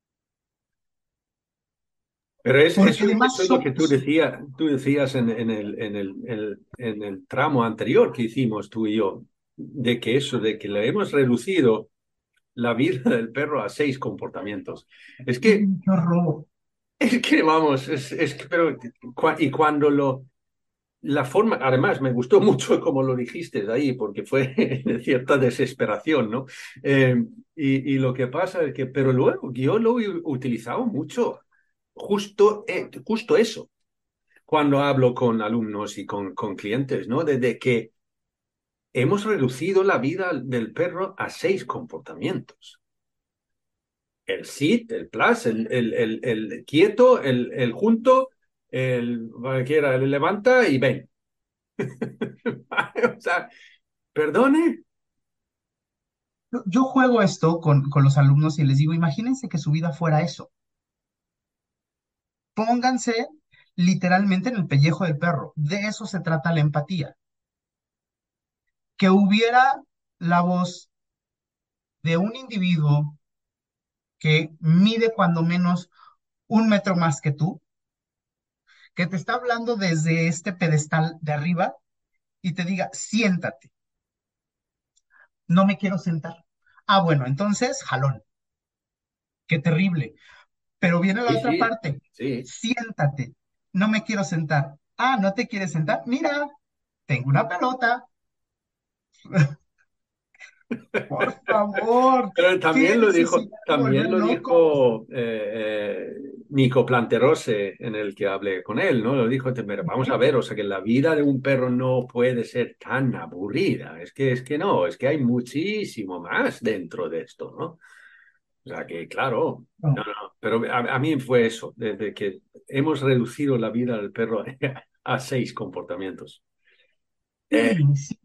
Pero Porque además eso es lo que tú decías en el tramo anterior que hicimos tú y yo, de que eso, de que le hemos reducido la vida del perro a 6 comportamientos. Es que, qué horror. es que vamos, pero, y cuando la forma, además me gustó mucho como lo dijiste de ahí, porque fue de cierta desesperación, ¿no? Eh, y lo que pasa es que, pero luego yo lo he utilizado mucho, justo eso, cuando hablo con alumnos y con clientes, ¿no? Desde que hemos reducido la vida del perro a 6 comportamientos. El sit, el plus, el quieto, el junto, el cualquiera, el levanta y ven. O sea, perdone. Yo juego esto con los alumnos y les digo, imagínense que su vida fuera eso. Pónganse literalmente en el pellejo del perro. De eso se trata la empatía. Que hubiera la voz de un individuo que mide cuando menos 1 metro más que tú, que te está hablando desde este pedestal de arriba y te diga, siéntate, no me quiero sentar. Ah, bueno, entonces, jalón, qué terrible. Pero viene la Sí, otra sí, parte, sí. siéntate, no me quiero sentar. Ah, ¿no te quieres sentar? Mira, tengo una pelota, por favor, Pero qué necesidad de también volver lo locos. dijo Nico Planterose en el que hablé con él, ¿no? Lo dijo, pero vamos a Ujú. ver, o sea que la vida de un perro no puede ser tan aburrida. Es que no, es que hay muchísimo más dentro de esto, ¿no? O sea que, claro, no, No, no, pero a mí fue eso, desde que hemos reducido la vida del perro a 6 comportamientos. Eh, sí, sí.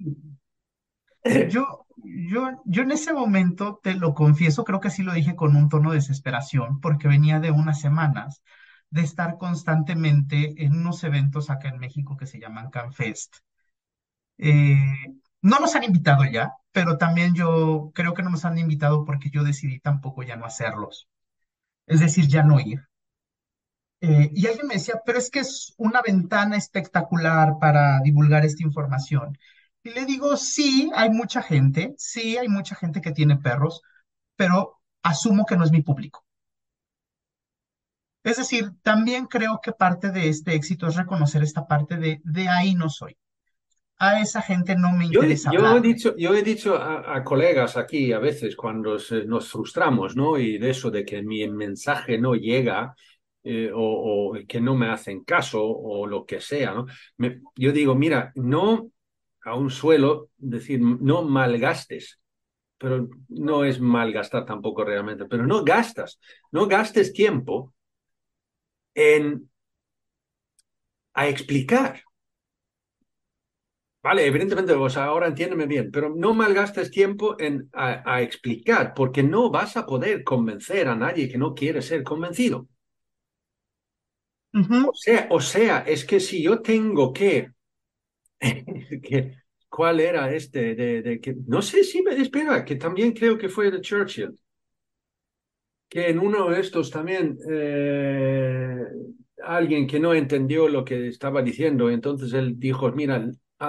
Yo en ese momento, te lo confieso, creo que sí lo dije con un tono de desesperación, porque venía de unas semanas de estar constantemente en unos eventos acá en México que se llaman CanFest. Eh, no nos han invitado ya, pero también yo creo que no nos han invitado porque yo decidí tampoco ya no hacerlos, es decir, ya no ir. Y alguien me decía, pero es que es una ventana espectacular para divulgar esta información. Y le digo, sí, hay mucha gente, sí, hay mucha gente que tiene perros, pero asumo que no es mi público. Es decir, también creo que parte de este éxito es reconocer esta parte de ahí no soy. A esa gente no me Yo, interesa yo he hablarle. dicho, yo he dicho a colegas aquí a veces cuando nos frustramos, ¿no? Y de eso de que mi mensaje no llega o que no me hacen caso o lo que sea, ¿no? Yo digo, mira, no, aún suelo decir, no malgastes, pero no es malgastar tampoco realmente, pero no gastes tiempo en a explicar. Vale, evidentemente, o sea, ahora entiéndeme bien, pero no malgastes tiempo en a explicar, porque no vas a poder convencer a nadie que no quiere ser convencido. Ujú. O sea, es que si yo tengo que ¿cuál era este? Que, no sé si me espera, que también creo que fue de Churchill, que en uno de estos también alguien que no entendió lo que estaba diciendo, entonces él dijo, mira,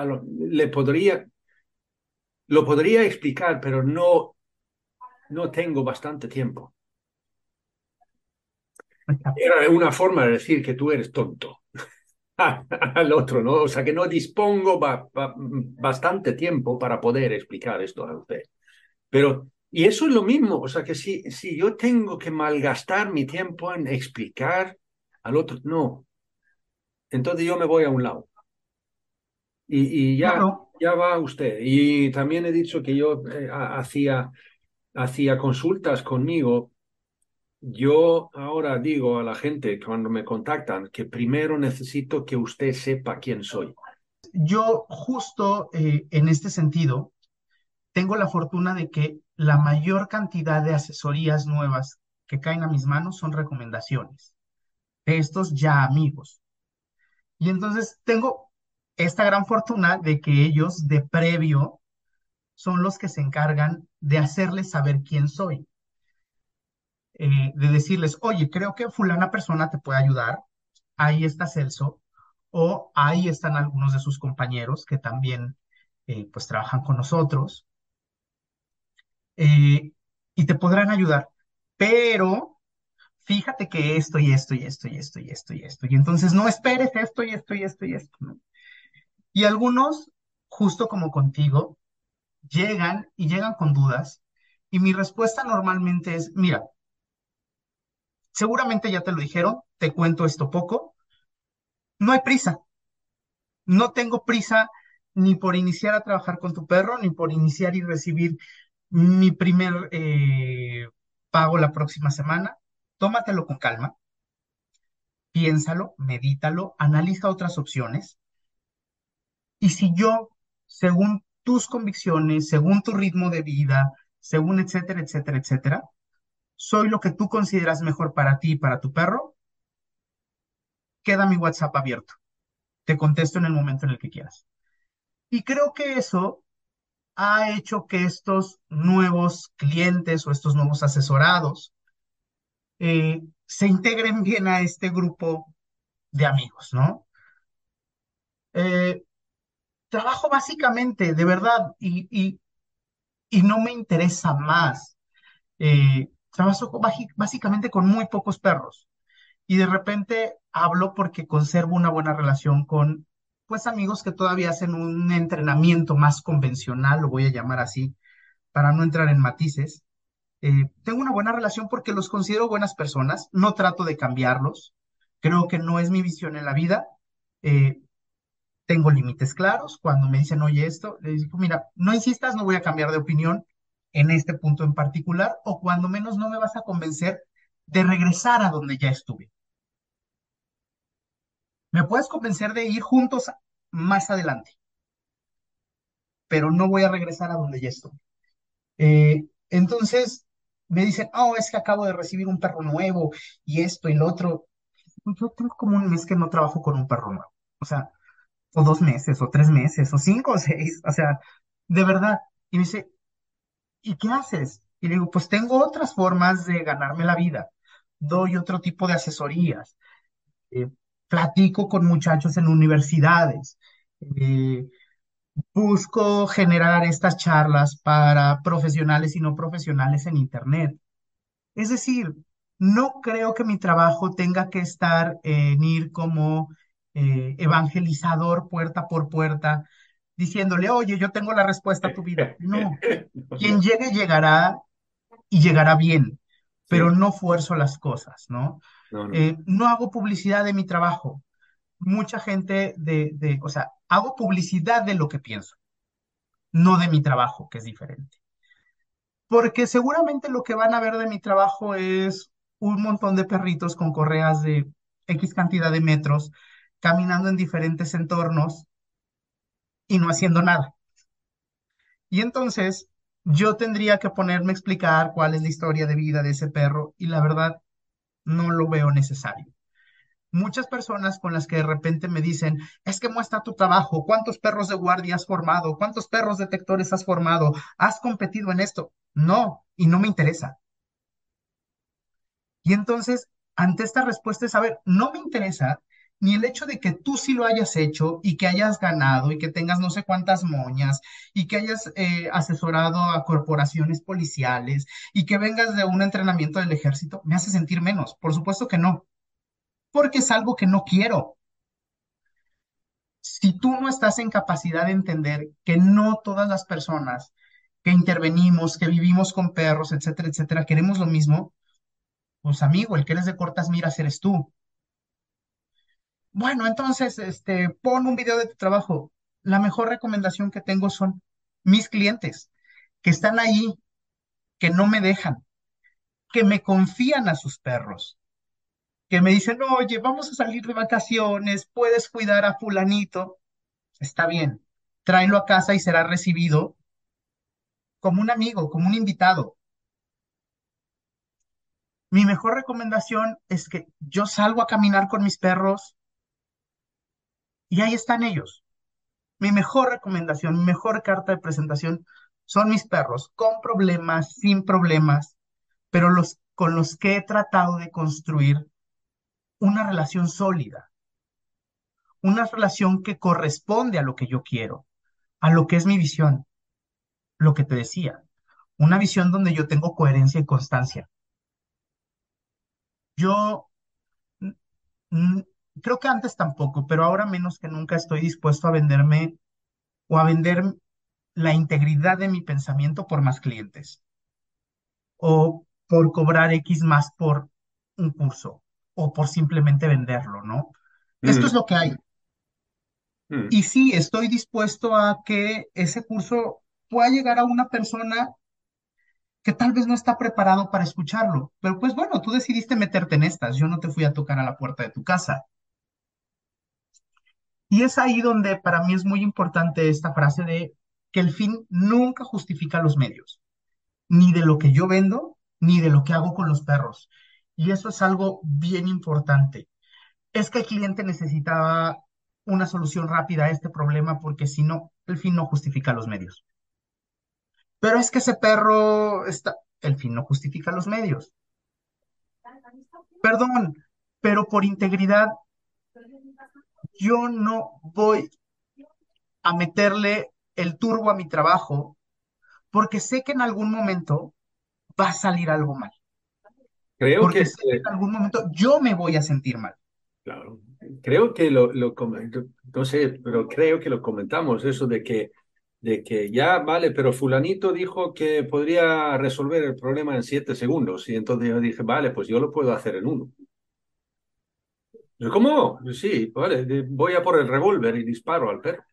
lo podría explicar, pero no tengo bastante tiempo. Era una forma de decir que tú eres tonto al otro, ¿no? O sea, que no dispongo bastante tiempo para poder explicar esto a usted. Pero, y eso es lo mismo, o sea, que si yo tengo que malgastar mi tiempo en explicar al otro, no, entonces yo me voy a un lado y Claro, ya va usted. Y también he dicho que yo hacía consultas conmigo. Yo ahora digo a la gente cuando me contactan que primero necesito que usted sepa quién soy. yo justo en este sentido tengo la fortuna de que la mayor cantidad de asesorías nuevas que caen a mis manos son recomendaciones de estos ya amigos. Y entonces tengo esta gran fortuna de que ellos de previo son los que se encargan de hacerles saber quién soy, de decirles, oye, creo que fulana persona te puede ayudar, ahí está Celso, o ahí están algunos de sus compañeros que también pues trabajan con nosotros, eh, y te podrán ayudar, pero fíjate que esto y esto y esto y esto y esto y esto, y entonces no esperes esto y esto y esto y esto, ¿no? Y algunos, justo como contigo, llegan y llegan con dudas, y mi respuesta normalmente es, mira, seguramente ya te lo dijeron, te cuento esto poco, no hay prisa, no tengo prisa ni por iniciar a trabajar con tu perro, ni por iniciar y recibir mi primer pago la próxima semana. Tómatelo con calma, piénsalo, medítalo, analiza otras opciones. Y si yo, según tus convicciones, según tu ritmo de vida, según etcétera, etcétera, etcétera, soy lo que tú consideras mejor para ti y para tu perro, queda mi WhatsApp abierto. Te contesto en el momento en el que quieras. Y creo que eso ha hecho que estos nuevos clientes o estos nuevos asesorados se integren bien a este grupo de amigos, ¿no? Eh, Trabajo básicamente, de verdad, y no me interesa más. Trabajo básicamente con muy pocos perros y de repente hablo porque conservo una buena relación con, pues, amigos que todavía hacen un entrenamiento más convencional, lo voy a llamar así, para no entrar en matices. Tengo una buena relación porque los considero buenas personas, no trato de cambiarlos, creo que no es mi visión en la vida. Eh, Tengo límites claros, cuando me dicen, oye, esto, les digo, mira, no insistas, no voy a cambiar de opinión en este punto en particular, o cuando menos no me vas a convencer de regresar a donde ya estuve. Me puedes convencer de ir juntos más adelante, pero no voy a regresar a donde ya estuve. Entonces me dicen, oh, es que acabo de recibir un perro nuevo y esto y lo otro. Yo tengo como un mes que no trabajo con un perro nuevo. O sea, o 2 meses, o 3 meses, o 5 o 6. O sea, de verdad. Y me dice, ¿y qué haces? Y le digo, pues tengo otras formas de ganarme la vida. Doy otro tipo de asesorías. eh, Platico con muchachos en universidades. eh, Busco generar estas charlas para profesionales y no profesionales en Internet. Es decir, no creo que mi trabajo tenga que estar en ir como evangelizador puerta por puerta, diciéndole, oye, yo tengo la respuesta a tu vida. No, No, quien no, llegue llegará y llegará bien, pero sí, no fuerzo las cosas, ¿no? no, no. No hago publicidad de mi trabajo. Mucha gente o sea, hago publicidad de lo que pienso, no de mi trabajo, que es diferente. Porque seguramente lo que van a ver de mi trabajo es un montón de perritos con correas de X cantidad de metros, caminando en diferentes entornos y no haciendo nada. Y entonces yo tendría que ponerme a explicar cuál es la historia de vida de ese perro y la verdad no lo veo necesario. Muchas personas con las que de repente me dicen, es que muestra tu trabajo, cuántos perros de guardia has formado, cuántos perros detectores has formado, has competido en esto. No, y no me interesa. Y entonces, ante esta respuesta es, a ver, no me interesa ni el hecho de que tú sí lo hayas hecho y que hayas ganado y que tengas no sé cuántas moñas y que hayas asesorado a corporaciones policiales y que vengas de un entrenamiento del ejército, me hace sentir menos. Por supuesto que no, porque es algo que no quiero. Si tú no estás en capacidad de entender que no todas las personas que intervenimos, que vivimos con perros, etcétera, etcétera, queremos lo mismo, pues amigo, el que eres de cortas miras eres tú. Bueno, entonces, pon un video de tu trabajo. La mejor recomendación que tengo son mis clientes, que están ahí, que no me dejan, que me confían a sus perros, que me dicen, oye, vamos a salir de vacaciones, puedes cuidar a fulanito. Está bien, tráelo a casa y será recibido como un amigo, como un invitado. Mi mejor recomendación es que yo salgo a caminar con mis perros y ahí están ellos. Mi mejor recomendación, mi mejor carta de presentación son mis perros, con problemas, sin problemas, pero los con los que he tratado de construir una relación sólida, una relación que corresponde a lo que yo quiero, a lo que es mi visión, lo que te decía, una visión donde yo tengo coherencia y constancia. Yo mm, mm, creo que antes tampoco, pero ahora menos que nunca estoy dispuesto a venderme o a vender la integridad de mi pensamiento por más clientes, o por cobrar X más por un curso, o por simplemente venderlo, ¿no? Esto es Mm, lo que hay. mm. Y sí, estoy dispuesto a que ese curso pueda llegar a una persona que tal vez no está preparado para escucharlo. Pero pues bueno, tú decidiste meterte en estas, yo no te fui a tocar a la puerta de tu casa. Y es ahí donde para mí es muy importante esta frase de que el fin nunca justifica los medios, ni de lo que yo vendo, ni de lo que hago con los perros. Y eso es algo bien importante. Es que el cliente necesitaba una solución rápida a este problema porque si no, el fin no justifica los medios. Pero es que ese perro está, el fin no justifica los medios. Perdón, pero por integridad yo no voy a meterle el turbo a mi trabajo porque sé que en algún momento va a salir algo mal, Creo que, porque sé que en algún momento yo me voy a sentir mal. claro, creo que no sé, pero creo que lo comentamos, eso de que ya, vale, pero fulanito dijo que podría resolver el problema en 7 segundos. Y entonces yo dije, vale, pues yo lo puedo hacer en uno. Yo, ¿cómo? Sí, vale, voy a por el revólver y disparo al perro.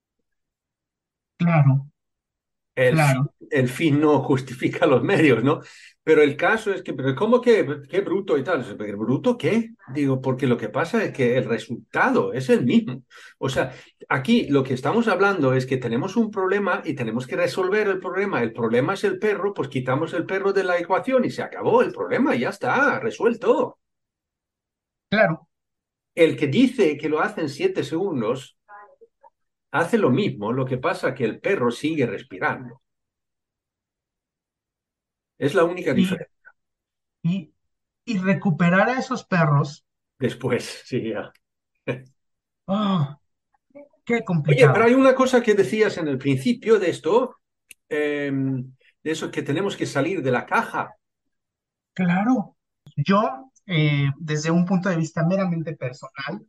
Claro, claro. El fin no justifica los medios, ¿no? Pero el caso es que, pero ¿cómo que qué bruto y tal? ¿Pero bruto qué? Digo, porque lo que pasa es que el resultado es el mismo. O sea, aquí lo que estamos hablando es que tenemos un problema y tenemos que resolver el problema. El problema es el perro, pues quitamos el perro de la ecuación y se acabó el problema, ya está, resuelto. Claro, El que dice que lo hace en 7 segundos hace lo mismo, lo que pasa es que el perro sigue respirando. Es la única y, diferencia. y, y recuperar a esos perros, Después, sí, ya. ¡oh, qué Oye, pero complicado! hay una cosa que decías en el principio de esto, de eso que tenemos que salir de la caja. Claro, yo desde un punto de vista meramente personal,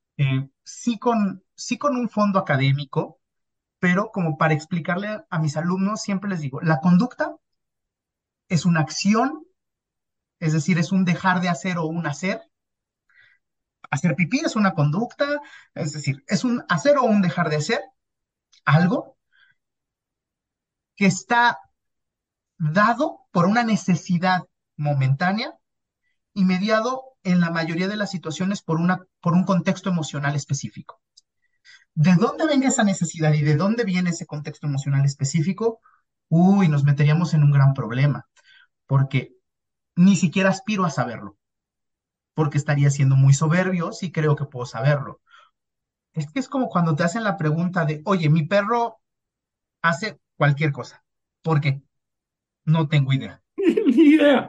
sí con un fondo académico, pero como para explicarle a mis alumnos, siempre les digo, la conducta es una acción, es decir, es un dejar de hacer o un hacer. Hacer pipí es una conducta, es decir, es un hacer o un dejar de hacer algo que está dado por una necesidad momentánea y mediado en la mayoría de las situaciones por un contexto emocional específico. ¿De dónde venga esa necesidad y de dónde viene ese contexto emocional específico? Uy, nos meteríamos en un gran problema, porque ni siquiera aspiro a saberlo, porque estaría siendo muy soberbio si creo que puedo saberlo. Es que es como cuando te hacen la pregunta de, oye, mi perro hace cualquier cosa. ¿Por qué? No tengo idea. Ni idea.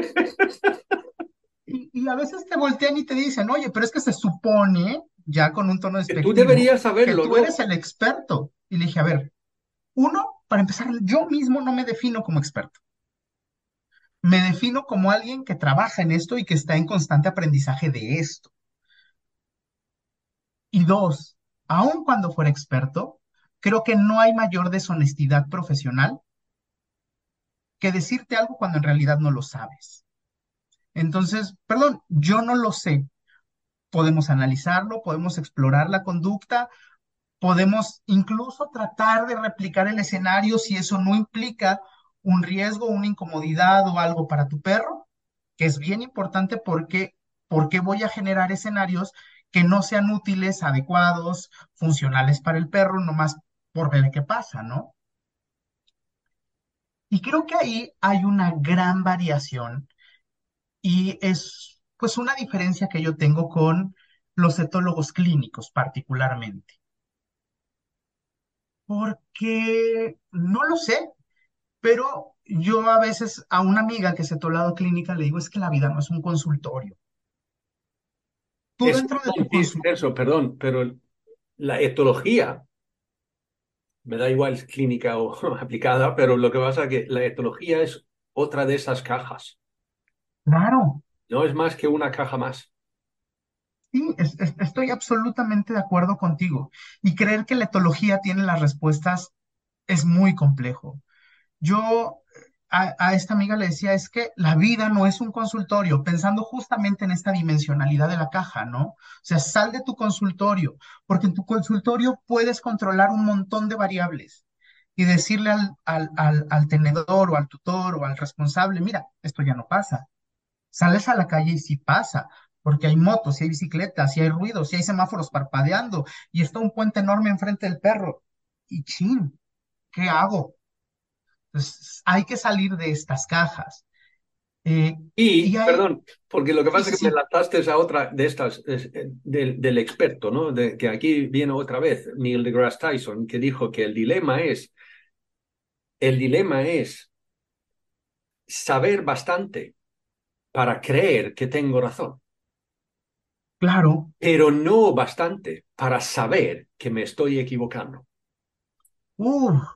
Y a veces te voltean y te dicen, oye, pero es que se supone, ya con un tono Que tú despectivo, deberías que saberlo, tú ¿no? eres el experto. Y le dije, a ver, uno, para empezar, yo mismo no me defino como experto. Me defino como alguien que trabaja en esto y que está en constante aprendizaje de esto. Y dos, aun cuando fuera experto, creo que no hay mayor deshonestidad profesional que decirte algo cuando en realidad no lo sabes. Entonces, perdón, yo no lo sé. Podemos analizarlo, podemos explorar la conducta, podemos incluso tratar de replicar el escenario si eso no implica un riesgo, una incomodidad o algo para tu perro, que es bien importante porque voy a generar escenarios que no sean útiles, adecuados, funcionales para el perro, nomás por ver qué pasa, ¿no? Y creo que ahí hay una gran variación y es pues una diferencia que yo tengo con los etólogos clínicos particularmente, porque no lo sé, pero yo a veces a una amiga que es etolado clínica le digo, es que la vida no es un consultorio. Tú Es, dentro de tu eso, perdón, pero la etología, me da igual si es clínica o aplicada, pero lo que pasa es que la etología es otra de esas cajas. claro, No es más que una caja más. sí, estoy absolutamente de acuerdo contigo. Y creer que la etología tiene las respuestas es muy complejo. Yo a esta amiga le decía, es que la vida no es un consultorio, pensando justamente en esta dimensionalidad de la caja, ¿no? O sea, sal de tu consultorio, porque en tu consultorio puedes controlar un montón de variables y decirle al tenedor o al tutor o al responsable, mira, esto ya no pasa. Sales a la calle y sí pasa, porque hay motos, y hay bicicletas, y hay ruidos, y hay semáforos parpadeando, y está un puente enorme enfrente del perro. Y chin, ¿qué hago? Entonces, hay que salir de estas cajas. Eh, Y, y hay, perdón, porque lo que sí, pasa sí, es que me sí, lanzaste a otra de estas, del experto, ¿no? Que aquí viene otra vez, Neil deGrasse Tyson, que dijo que el dilema es saber bastante para creer que tengo razón, claro. pero no bastante para saber que me estoy equivocando. Uh,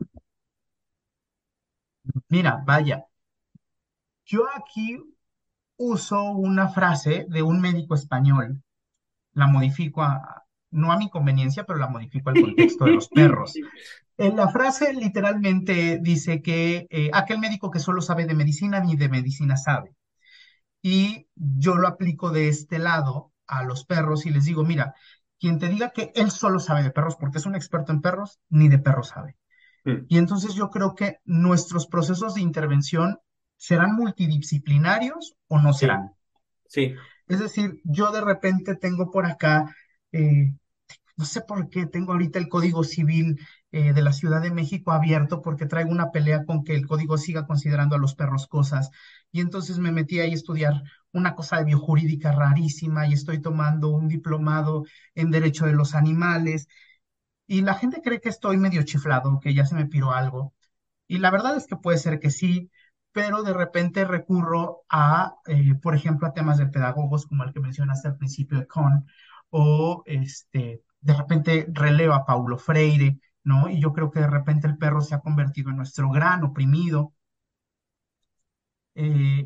mira, vaya, yo aquí uso una frase de un médico español, la modifico no a mi conveniencia, pero la modifico al contexto de los perros. En la frase literalmente dice que aquel médico que solo sabe de medicina ni de medicina sabe. Y yo lo aplico de este lado a los perros y les digo, mira, quien te diga que él solo sabe de perros porque es un experto en perros, ni de perros sabe. Y entonces yo creo que nuestros procesos de intervención serán multidisciplinarios o no Sí, serán. sí. Es decir, yo de repente tengo por acá eh, no sé por qué tengo ahorita el Código Civil de la Ciudad de México abierto porque traigo una pelea con que el código siga considerando a los perros cosas. Y entonces me metí ahí a estudiar una cosa de biojurídica rarísima y estoy tomando un diplomado en Derecho de los Animales. Y la gente cree que estoy medio chiflado, que ya se me piró algo. Y la verdad es que puede ser que sí, pero de repente recurro por ejemplo, a temas de pedagogos como el que mencionaste al principio de Con, o de repente releo a Paulo Freire, ¿no? Y yo creo que de repente el perro se ha convertido en nuestro gran oprimido. eh,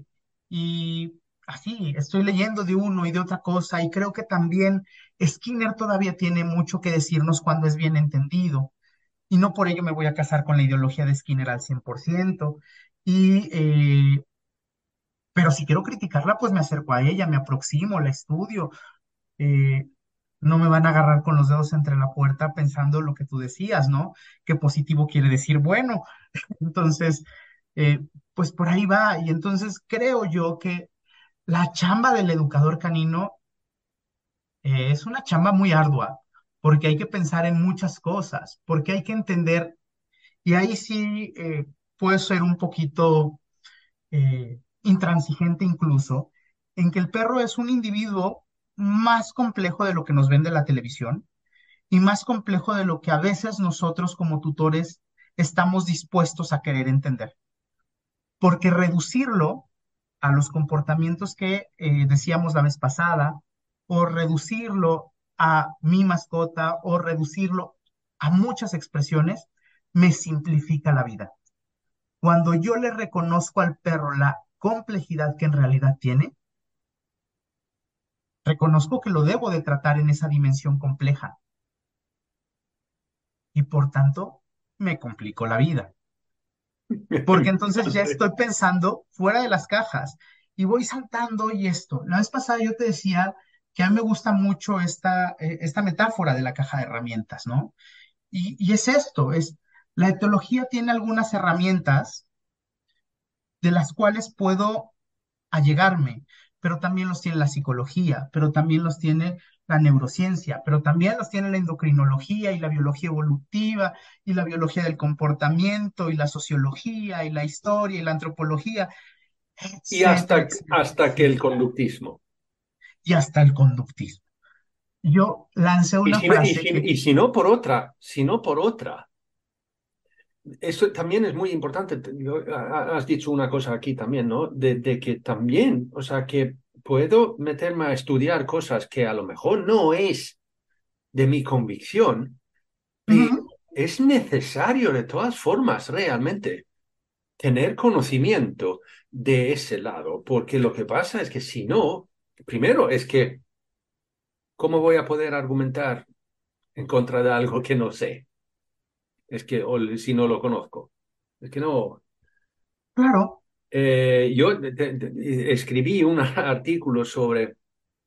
Y así, estoy leyendo de uno y de otra cosa, y creo que también Skinner todavía tiene mucho que decirnos cuando es bien entendido. Y no por ello me voy a casar con la ideología de Skinner al 100%. Y, pero si quiero criticarla, pues me acerco a ella, me aproximo, la estudio. eh, no me van a agarrar con los dedos entre la puerta pensando lo que tú decías, ¿no? Que positivo quiere decir bueno. Entonces, eh, pues por ahí va. Y entonces creo yo que la chamba del educador canino es una chamba muy ardua, porque hay que pensar en muchas cosas, porque hay que entender, y ahí sí puedo ser un poquito intransigente incluso, en que el perro es un individuo más complejo de lo que nos vende la televisión y más complejo de lo que a veces nosotros como tutores estamos dispuestos a querer entender. Porque reducirlo a los comportamientos que decíamos la vez pasada, o reducirlo a mi mascota, o reducirlo a muchas expresiones, me simplifica la vida. Cuando yo le reconozco al perro la complejidad que en realidad tiene, reconozco que lo debo de tratar en esa dimensión compleja y por tanto me complico la vida. Porque entonces ya estoy pensando fuera de las cajas y voy saltando y esto. La vez pasada yo te decía que a mí me gusta mucho esta metáfora de la caja de herramientas, ¿no? Y es esto, la etología tiene algunas herramientas de las cuales puedo allegarme, pero también los tiene la psicología, pero también los tiene la neurociencia, pero también los tiene la endocrinología y la biología evolutiva y la biología del comportamiento y la sociología y la historia y la antropología, Y etcétera, etcétera, hasta que el etcétera, conductismo. y hasta el conductismo. Yo lancé una frase que, Y si no por otra, si no por otra, eso también es muy importante. Has dicho una cosa aquí también, ¿no? De que también, o sea, que puedo meterme a estudiar cosas que a lo mejor no es de mi convicción, pero ujú, es necesario de todas formas realmente tener conocimiento de ese lado, porque lo que pasa es que si no, primero es que, ¿cómo voy a poder argumentar en contra de algo que no sé? Es que, o si no lo conozco, es que no. claro, Yo escribí un artículo sobre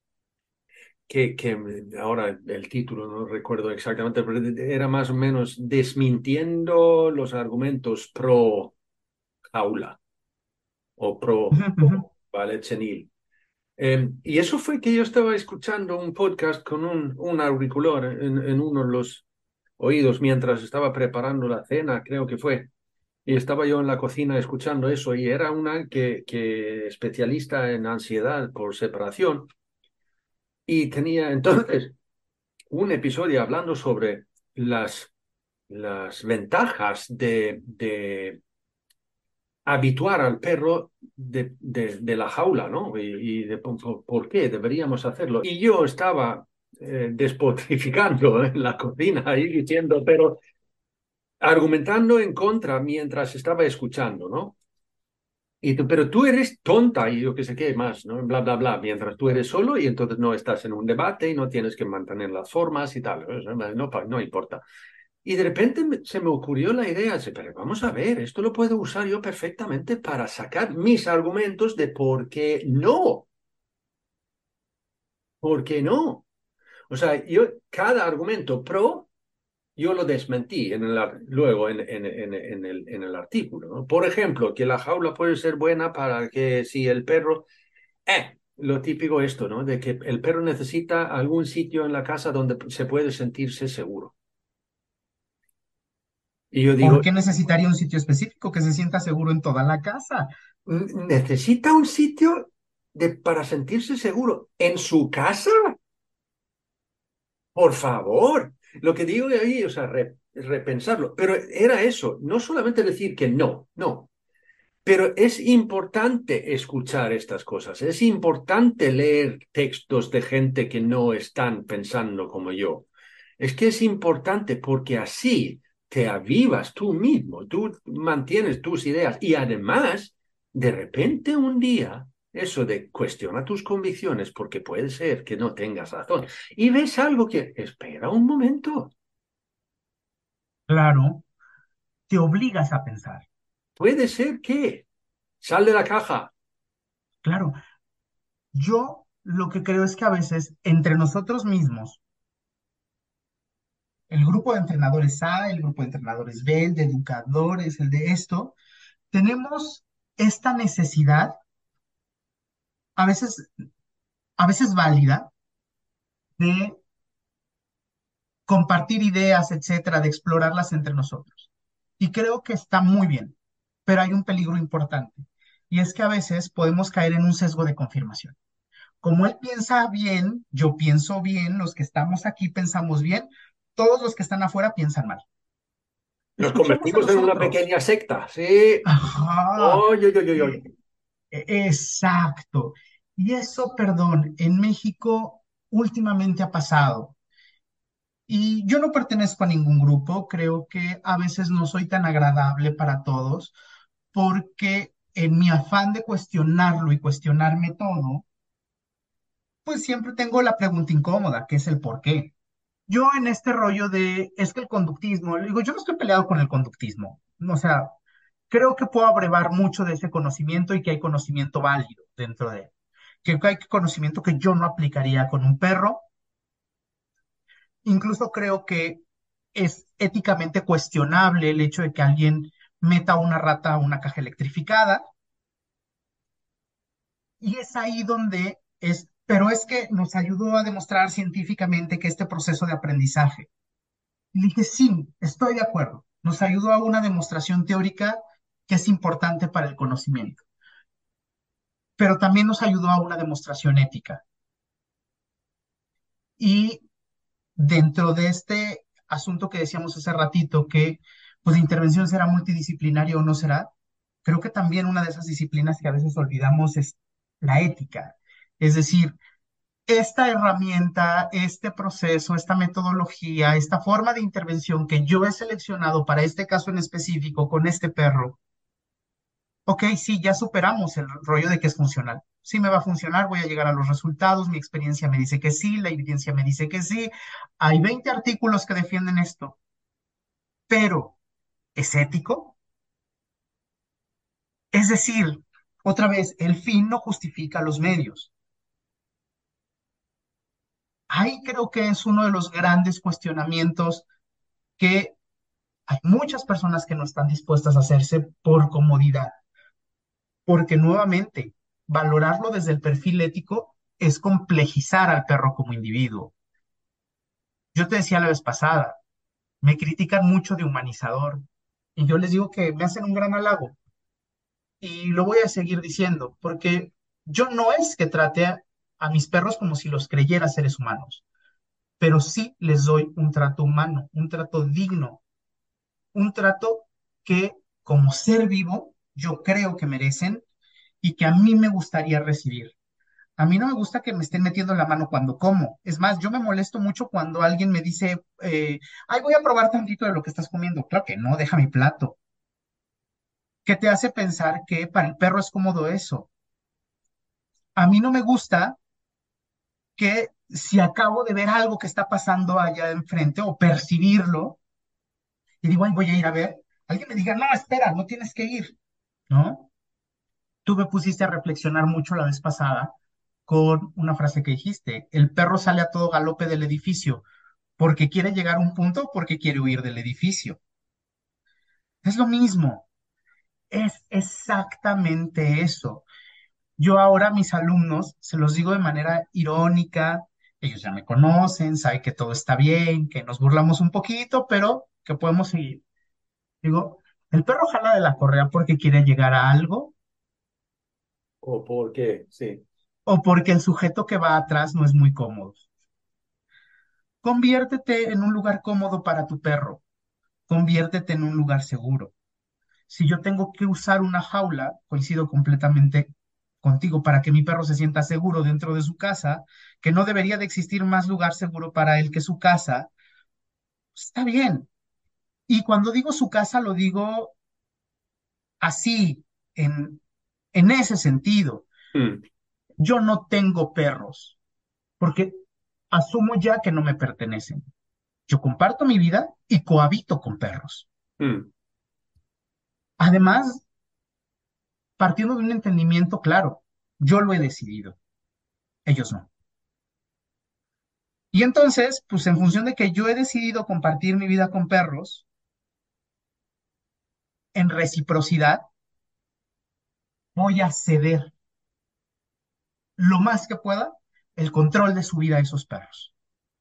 que ahora el título no recuerdo exactamente, pero era más o menos desmintiendo los argumentos pro jaula o pro ujú, ujú, ballet senil. Y eso fue que yo estaba escuchando un podcast con un auricular en uno de los oídos mientras estaba preparando la cena, creo que fue. Y estaba yo en la cocina escuchando eso y era una que especialista en ansiedad por separación y tenía entonces un episodio hablando sobre las ventajas de habituar al perro de la jaula, ¿no? Y de por qué deberíamos hacerlo. Y yo estaba despotrificando en la cocina ahí diciendo, pero argumentando en contra mientras estaba escuchando, ¿no? Pero tú eres tonta y yo qué sé qué más, ¿no? Bla, bla, bla, mientras tú eres solo y entonces no estás en un debate y no tienes que mantener las formas y tal, no importa. Y de repente se me ocurrió la idea, pero vamos a ver, esto lo puedo usar yo perfectamente para sacar mis argumentos de por qué no. O sea, yo cada argumento pro yo lo desmentí luego en el artículo, ¿no? Por ejemplo, que la jaula puede ser buena para que si el perro, lo típico esto, ¿no? De que el perro necesita algún sitio en la casa donde se puede sentirse seguro. Y yo ¿por digo, qué necesitaría un sitio específico que se sienta seguro en toda la casa? Necesita un sitio para sentirse seguro en su casa, por favor. Lo que digo de ahí, o sea, repensarlo. Pero era eso, no solamente decir que no, no. Pero es importante escuchar estas cosas, es importante leer textos de gente que no están pensando como yo. Es que es importante porque así te avivas tú mismo, tú mantienes tus ideas y además, de repente un día Eso de cuestiona tus convicciones porque puede ser que no tengas razón. Y ves algo que, espera un momento, Claro, te obligas a pensar. puede ser que sal de la caja. Claro, yo lo que creo es que a veces entre nosotros mismos, el grupo de entrenadores A, el grupo de entrenadores B, el de educadores, el de esto, tenemos esta necesidad, a veces, a veces válida, de compartir ideas, etcétera, de explorarlas entre nosotros. Y creo que está muy bien, pero hay un peligro importante, y es que a veces podemos caer en un sesgo de confirmación. Como él piensa bien, yo pienso bien, los que estamos aquí pensamos bien, todos los que están afuera piensan mal. Nos Escuchemos a convertimos en los una otros. pequeña secta. Sí. Ajá, Oy, oy, oy, oy, eh, oy. exacto. Y eso, perdón, en México últimamente ha pasado. Y yo no pertenezco a ningún grupo, creo que a veces no soy tan agradable para todos, porque en mi afán de cuestionarlo y cuestionarme todo, pues siempre tengo la pregunta incómoda, que es el por qué. Yo en este rollo de, es que el conductismo, le digo, yo no estoy peleado con el conductismo, o sea, creo que puedo abrevar mucho de ese conocimiento y que hay conocimiento válido dentro de él, que hay conocimiento que yo no aplicaría con un perro, incluso creo que es éticamente cuestionable el hecho de que alguien meta una rata a una caja electrificada, y es ahí donde es, pero es que nos ayudó a demostrar científicamente que este proceso de aprendizaje. Y dije, sí, estoy de acuerdo. Nos ayudó a una demostración teórica que es importante para el conocimiento, pero también nos ayudó a una demostración ética. Y dentro de este asunto que decíamos hace ratito, que pues la intervención será multidisciplinaria o no será, creo que también una de esas disciplinas que a veces olvidamos es la ética. Es decir, esta herramienta, este proceso, esta metodología, esta forma de intervención que yo he seleccionado para este caso en específico con este perro, ok, sí, ya superamos el rollo de que es funcional. Sí me va a funcionar, voy a llegar a los resultados, mi experiencia me dice que sí, la evidencia me dice que sí. Hay 20 artículos que defienden esto, pero ¿es ético? Es decir, otra vez, el fin no justifica los medios. Ahí creo que es uno de los grandes cuestionamientos que hay muchas personas que no están dispuestas a hacerse por comodidad, porque nuevamente, valorarlo desde el perfil ético es complejizar al perro como individuo. Yo te decía la vez pasada, me critican mucho de humanizador y yo les digo que me hacen un gran halago y lo voy a seguir diciendo porque yo no es que trate a mis perros como si los creyera seres humanos, pero sí les doy un trato humano, un trato digno, un trato que como ser vivo yo creo que merecen y que a mí me gustaría recibir. A mí no me gusta que me estén metiendo la mano cuando como. Es más, yo me molesto mucho cuando alguien me dice, ay, voy a probar tantito de lo que estás comiendo. Claro que no, deja mi plato. ¿Qué te hace pensar que para el perro es cómodo eso? A mí no me gusta que si acabo de ver algo que está pasando allá enfrente o percibirlo y digo, ay, voy a ir a ver, alguien me diga, no, espera, no tienes que ir, ¿no? Tú me pusiste a reflexionar mucho la vez pasada con una frase que dijiste, el perro sale a todo galope del edificio porque quiere llegar a un punto o porque quiere huir del edificio. Es lo mismo, es exactamente eso. Yo ahora a mis alumnos se los digo de manera irónica, ellos ya me conocen, saben que todo está bien, que nos burlamos un poquito, pero que podemos seguir. Digo, el perro jala de la correa porque quiere llegar a algo ¿O por qué? Sí. o porque el sujeto que va atrás no es muy cómodo. Conviértete en un lugar cómodo para tu perro, conviértete en un lugar seguro. Si yo tengo que usar una jaula, coincido completamente contigo para que mi perro se sienta seguro dentro de su casa, que no debería de existir más lugar seguro para él que su casa, pues, está bien. Y cuando digo su casa, lo digo así, en, en ese sentido. mm, Yo no tengo perros porque asumo ya que no me pertenecen. Yo comparto mi vida y cohabito con perros. mm. Además, partiendo de un entendimiento claro, yo lo he decidido, ellos no. Y entonces, pues en función de que yo he decidido compartir mi vida con perros, en reciprocidad, voy a ceder lo más que pueda el control de su vida a esos perros.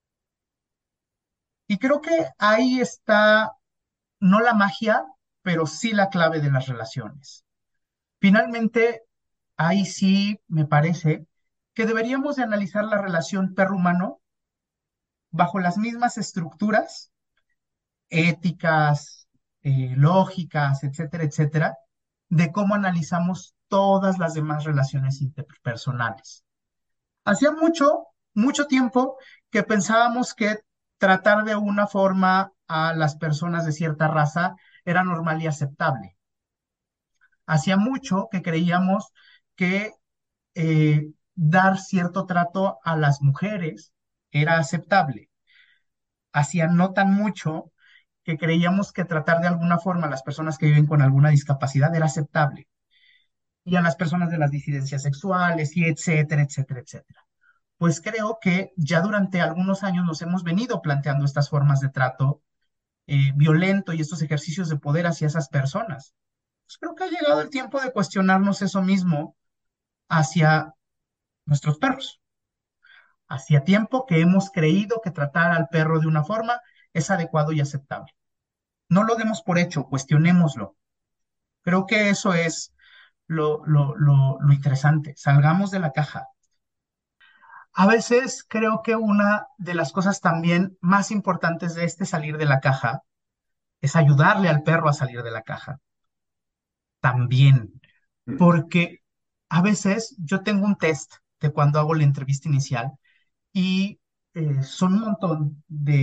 Y creo que ahí está, no la magia, pero sí la clave de las relaciones. Finalmente, ahí sí me parece que deberíamos de analizar la relación perro-humano bajo las mismas estructuras éticas, lógicas, etcétera, etcétera, de cómo analizamos todas las demás relaciones interpersonales. Hacía mucho, mucho tiempo que pensábamos que tratar de una forma a las personas de cierta raza era normal y aceptable. Hacía mucho que creíamos que dar cierto trato a las mujeres era aceptable. Hacía no tan mucho que creíamos que tratar de alguna forma a las personas que viven con alguna discapacidad era aceptable, y a las personas de las disidencias sexuales, y etcétera, etcétera, etcétera. Pues creo que ya durante algunos años nos hemos venido planteando estas formas de trato violento y estos ejercicios de poder hacia esas personas. Pues creo que ha llegado el tiempo de cuestionarnos eso mismo hacia nuestros perros. Hacía tiempo que hemos creído que tratar al perro de una forma es adecuado y aceptable. No lo demos por hecho, cuestionémoslo. Creo que eso es lo interesante. Salgamos de la caja. A veces creo que una de las cosas también más importantes de este salir de la caja es ayudarle al perro a salir de la caja. También, Mm. porque a veces yo tengo un test de cuando hago la entrevista inicial y son un montón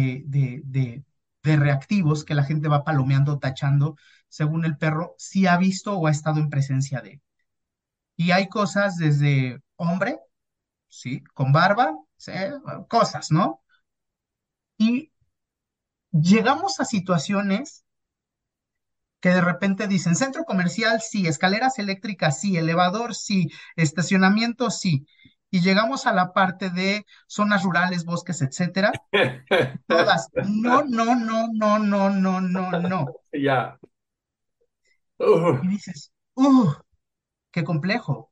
de reactivos que la gente va palomeando, tachando, según el perro, si ha visto o ha estado en presencia de. Y hay cosas desde hombre, ¿sí? Con barba, ¿sí? Cosas, ¿no? Y llegamos a situaciones que de repente dicen centro comercial, sí, escaleras eléctricas, sí, elevador, sí, estacionamiento, sí. Y llegamos a la parte de zonas rurales, bosques, etcétera. Todas, no, no, no, no, no, no, no, no. Ya. Y Uh, dices, qué complejo.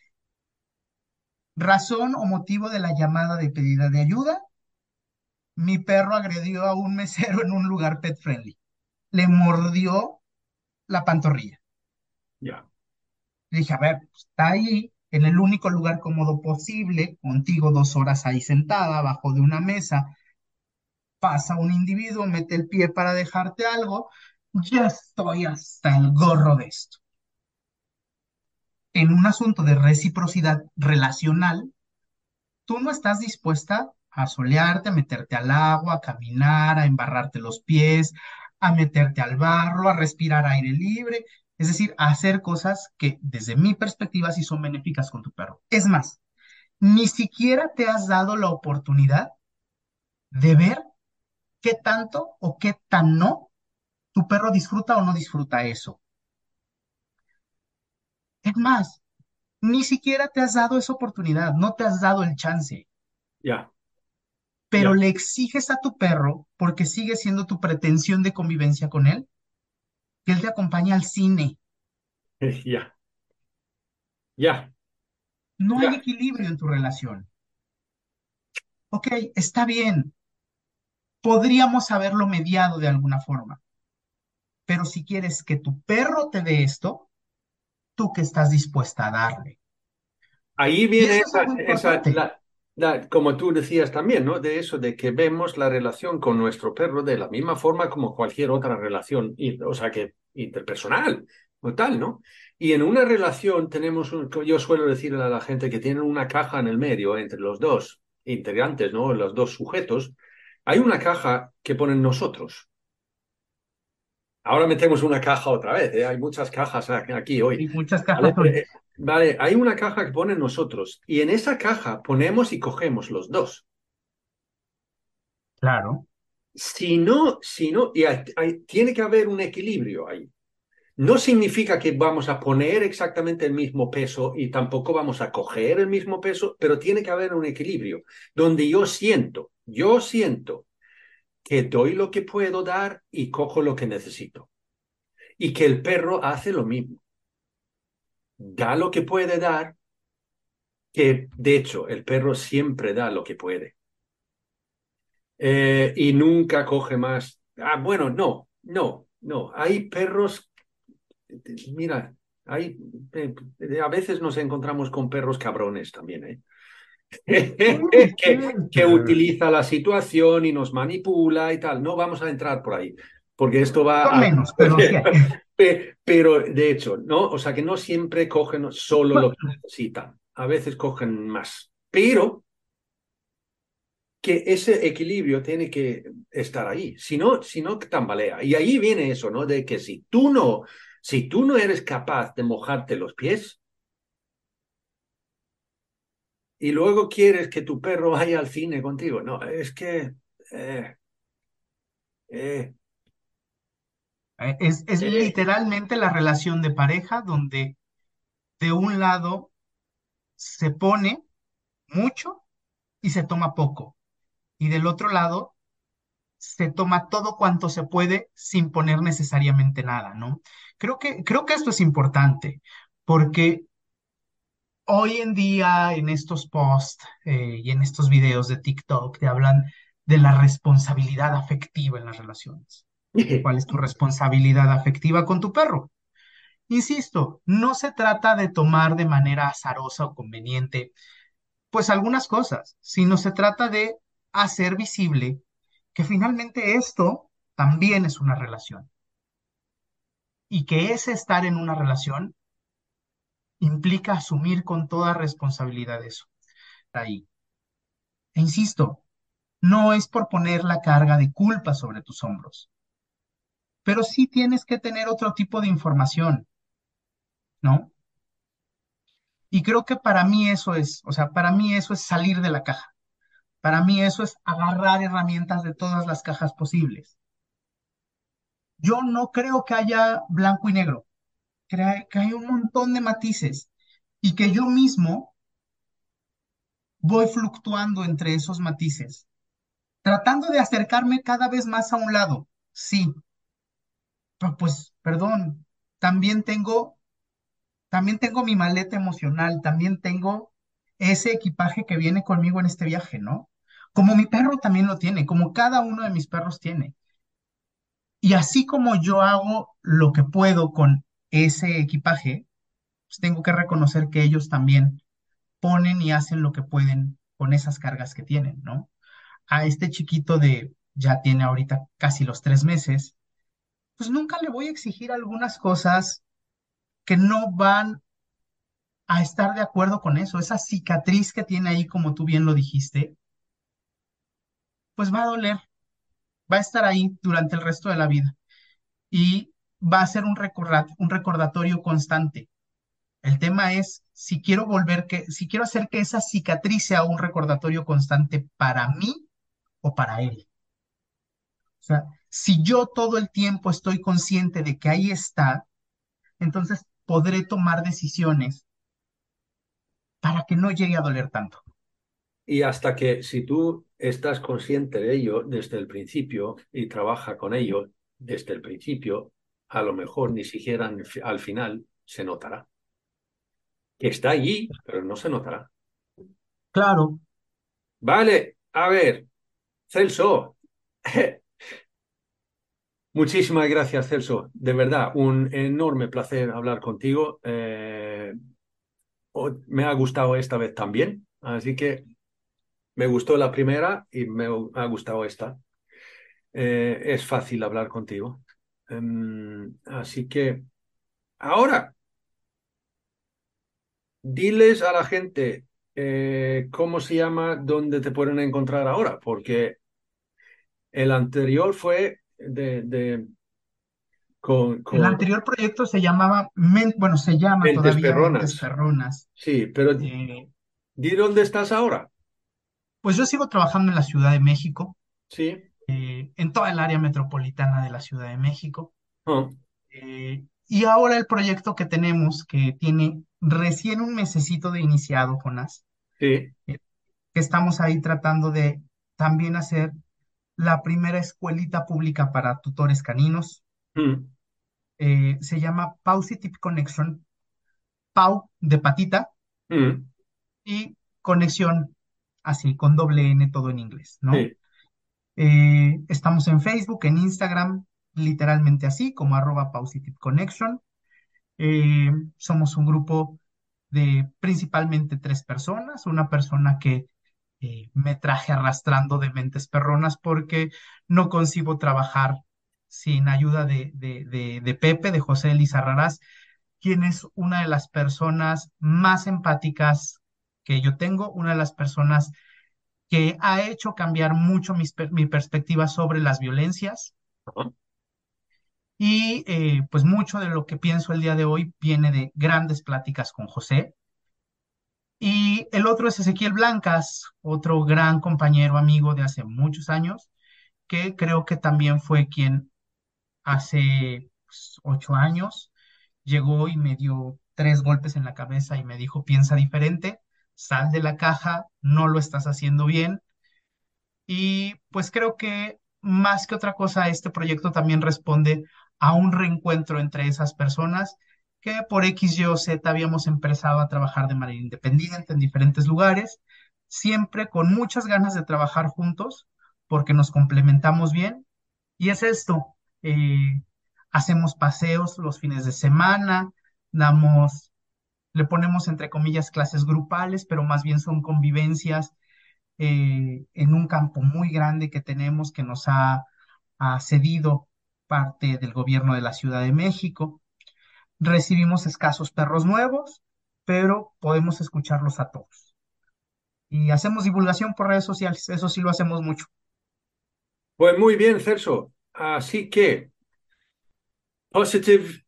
Razón o motivo de la llamada de pedida de ayuda: mi perro agredió a un mesero en un lugar pet friendly. Le mordió la pantorrilla. ya. Le dije, a ver, pues, está ahí, en el único lugar cómodo posible, contigo 2 horas ahí sentada, abajo de una mesa, pasa un individuo, mete el pie para dejarte algo, ya estoy hasta el gorro de esto. En un asunto de reciprocidad relacional, tú no estás dispuesta a solearte, a meterte al agua, a caminar, a embarrarte los pies, a meterte al barro, a respirar aire libre, es decir, a hacer cosas que desde mi perspectiva sí son benéficas con tu perro. Es más, ni siquiera te has dado la oportunidad de ver qué tanto o qué tan no tu perro disfruta o no disfruta eso. Es más, ni siquiera te has dado esa oportunidad, no te has dado el chance, Ya. pero Ya. le exiges a tu perro, porque sigue siendo tu pretensión de convivencia con él, que él te acompañe al cine. Ya. Ya. No hay Ya. equilibrio en tu relación. Ok, está bien, podríamos haberlo mediado de alguna forma, pero si quieres que tu perro te dé esto, ¿tú qué estás dispuesta a darle? Ahí Y viene eso es algo importante. como tú decías también, ¿no? De eso, de que vemos la relación con nuestro perro de la misma forma como cualquier otra relación, o sea, que interpersonal o tal, ¿no? Y en una relación tenemos, yo suelo decirle a la gente que tienen una caja en el medio entre los dos integrantes, ¿no? Los dos sujetos. Hay una caja que ponen nosotros. Ahora metemos una caja otra vez, ¿eh? Hay muchas cajas aquí hoy. Hay muchas ¿Vale? cajas hoy. Vale, hay una caja que pone nosotros y en esa caja ponemos y cogemos los dos. Claro. Si no, y tiene que haber un equilibrio ahí. No significa que vamos a poner exactamente el mismo peso y tampoco vamos a coger el mismo peso, pero tiene que haber un equilibrio donde yo siento que doy lo que puedo dar y cojo lo que necesito. Y que el perro hace lo mismo. Da lo que puede dar, que de hecho el perro siempre da lo que puede. Y nunca coge más. Ah, bueno, no, no, no. Hay perros, mira, hay, a veces nos encontramos con perros cabrones también, ¿eh? Sí, sí, que utiliza la situación y nos manipula y tal. No vamos a entrar por ahí, porque esto va son a... menos, pero sí hay. Pero de hecho, ¿no? O sea que no siempre cogen solo lo Bueno, que necesitan, a veces cogen más, pero que ese equilibrio tiene que estar ahí, si no tambalea. Y ahí viene eso, ¿no? De que si tú no eres capaz de mojarte los pies y luego quieres que tu perro vaya al cine contigo, no, es que... eh, eh, es eh, literalmente la relación de pareja donde de un lado se pone mucho y se toma poco, y del otro lado se toma todo cuanto se puede sin poner necesariamente nada, ¿no? Creo que esto es importante, porque hoy en día en estos posts y en estos videos de TikTok te hablan de la responsabilidad afectiva en las relaciones. ¿Cuál es tu responsabilidad afectiva con tu perro? Insisto, no se trata de tomar de manera azarosa o conveniente, pues algunas cosas, sino se trata de hacer visible que finalmente esto también es una relación y que ese estar en una relación implica asumir con toda responsabilidad eso. Ahí. E insisto, no es por poner la carga de culpa sobre tus hombros, pero sí tienes que tener otro tipo de información, ¿no? Y creo que para mí eso es, o sea, para mí eso es salir de la caja. Para mí eso es agarrar herramientas de todas las cajas posibles. Yo no creo que haya blanco y negro, que hay un montón de matices y que yo mismo voy fluctuando entre esos matices, tratando de acercarme cada vez más a un lado. Sí, pero pues, perdón, también tengo, también tengo mi maleta emocional, también tengo ese equipaje que viene conmigo en este viaje, ¿no? Como mi perro también lo tiene, como cada uno de mis perros tiene. Y así como yo hago lo que puedo con ese equipaje, pues tengo que reconocer que ellos también ponen y hacen lo que pueden con esas cargas que tienen, ¿no? A este chiquito de, ya tiene ahorita casi los 3 meses, pues nunca le voy a exigir algunas cosas que no van a estar de acuerdo con eso. Esa cicatriz que tiene ahí, como tú bien lo dijiste, pues va a doler, va a estar ahí durante el resto de la vida y va a ser un recordatorio constante. El tema es si quiero hacer que esa cicatriz sea un recordatorio constante para mí o para él. O sea, si yo todo el tiempo estoy consciente de que ahí está, entonces podré tomar decisiones para que no llegue a doler tanto. y hasta que si tú estás consciente de ello desde el principio y trabaja con ello desde el principio, a lo mejor ni siquiera al final se notará. Que está allí, pero no se notará. Claro, Vale, a ver, Celso. Muchísimas gracias, Celso. De verdad, un enorme placer hablar contigo. Me ha gustado esta vez también, así que me gustó la primera y me ha gustado esta. Es fácil hablar contigo. Así que ahora, diles a la gente cómo se llama, dónde te pueden encontrar ahora, porque el anterior fue El con anterior proyecto se llamaba, bueno, se llama Mentes todavía Mentes Perronas. Perronas. Sí, pero Eh, ¿di dónde estás ahora? pues yo sigo trabajando en la Ciudad de México, Sí. en toda el área metropolitana de la Ciudad de México. Ah, Y ahora el proyecto que tenemos, que tiene recién un mesecito de iniciado, Jonás, sí. que estamos ahí tratando de también hacer la primera escuelita pública para tutores caninos. Mm, Se llama Positive Connection, Pau de patita mm, y conexión así, con doble N, todo en inglés, ¿no? sí. Estamos en Facebook, en Instagram, literalmente así, como @Positive Connection. Somos un grupo de principalmente 3 personas, una persona que me traje arrastrando de Mentes Perronas porque no concibo trabajar sin ayuda de Pepe, de José Lizarrarás, quien es una de las personas más empáticas que yo tengo, una de las personas que ha hecho cambiar mucho mi perspectiva sobre las violencias. Ajá. Y pues mucho de lo que pienso el día de hoy viene de grandes pláticas con José. Y el otro es Ezequiel Blancas, otro gran compañero, amigo de hace muchos años, que creo que también fue quien hace 8 años llegó y me dio 3 golpes en la cabeza y me dijo, piensa diferente, sal de la caja, no lo estás haciendo bien. Y pues creo que más que otra cosa, este proyecto también responde a un reencuentro entre esas personas que por X, Y o Z habíamos empezado a trabajar de manera independiente en diferentes lugares, siempre con muchas ganas de trabajar juntos porque nos complementamos bien. Y es esto, eh, hacemos paseos los fines de semana, damos, le ponemos entre comillas clases grupales, pero más bien son convivencias en un campo muy grande que tenemos que nos ha cedido parte del gobierno de la Ciudad de México. Recibimos escasos perros nuevos, pero podemos escucharlos a todos. Y hacemos divulgación por redes sociales, eso sí lo hacemos mucho. Pues muy bien, Celso. Así que, positive,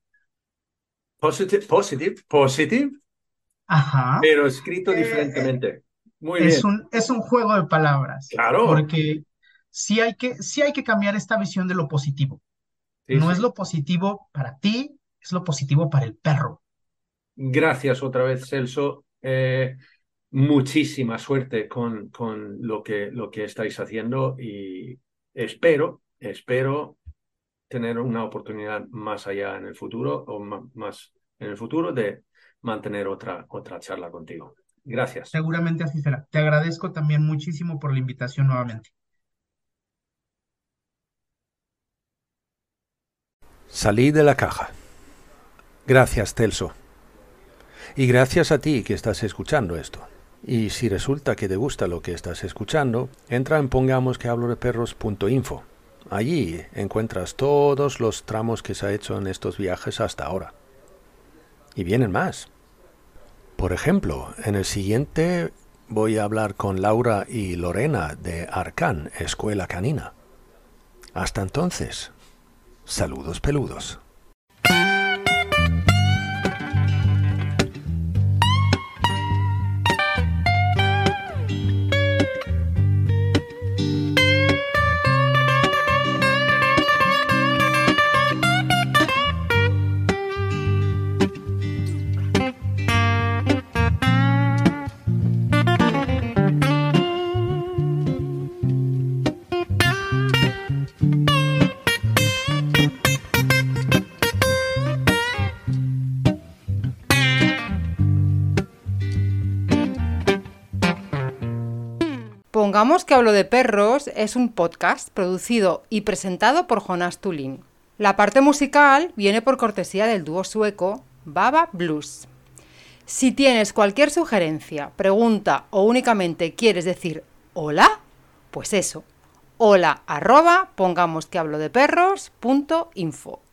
positive, Ajá. pero escrito Eh, eh, diferentemente. Muy bien. es un juego de palabras, Claro. porque sí hay que cambiar esta visión de lo positivo. Sí, No es sí. lo positivo para ti, es lo positivo para el perro. Gracias otra vez, Celso. Muchísima suerte con lo que estáis haciendo y espero tener una oportunidad más allá en el futuro o más en el futuro de mantener otra charla contigo. Gracias. Seguramente así será. Te agradezco también muchísimo por la invitación nuevamente. Salí de la caja. Gracias, Celso. Y gracias a ti que estás escuchando esto. Y si resulta que te gusta lo que estás escuchando, entra en pongamosquehablodeperros.info. Allí encuentras todos los tramos que se ha hecho en estos viajes hasta ahora. Y vienen más. Por ejemplo, en el siguiente voy a hablar con Laura y Lorena de Arcán, Escuela Canina. Hasta entonces, saludos peludos. Pongamos que hablo de perros es un podcast producido y presentado por Jonás Tulin. La parte musical viene por cortesía del dúo sueco Baba Blues. Si tienes cualquier sugerencia, pregunta o únicamente quieres decir hola, pues eso, hola @pongamosquehablodeperros.info.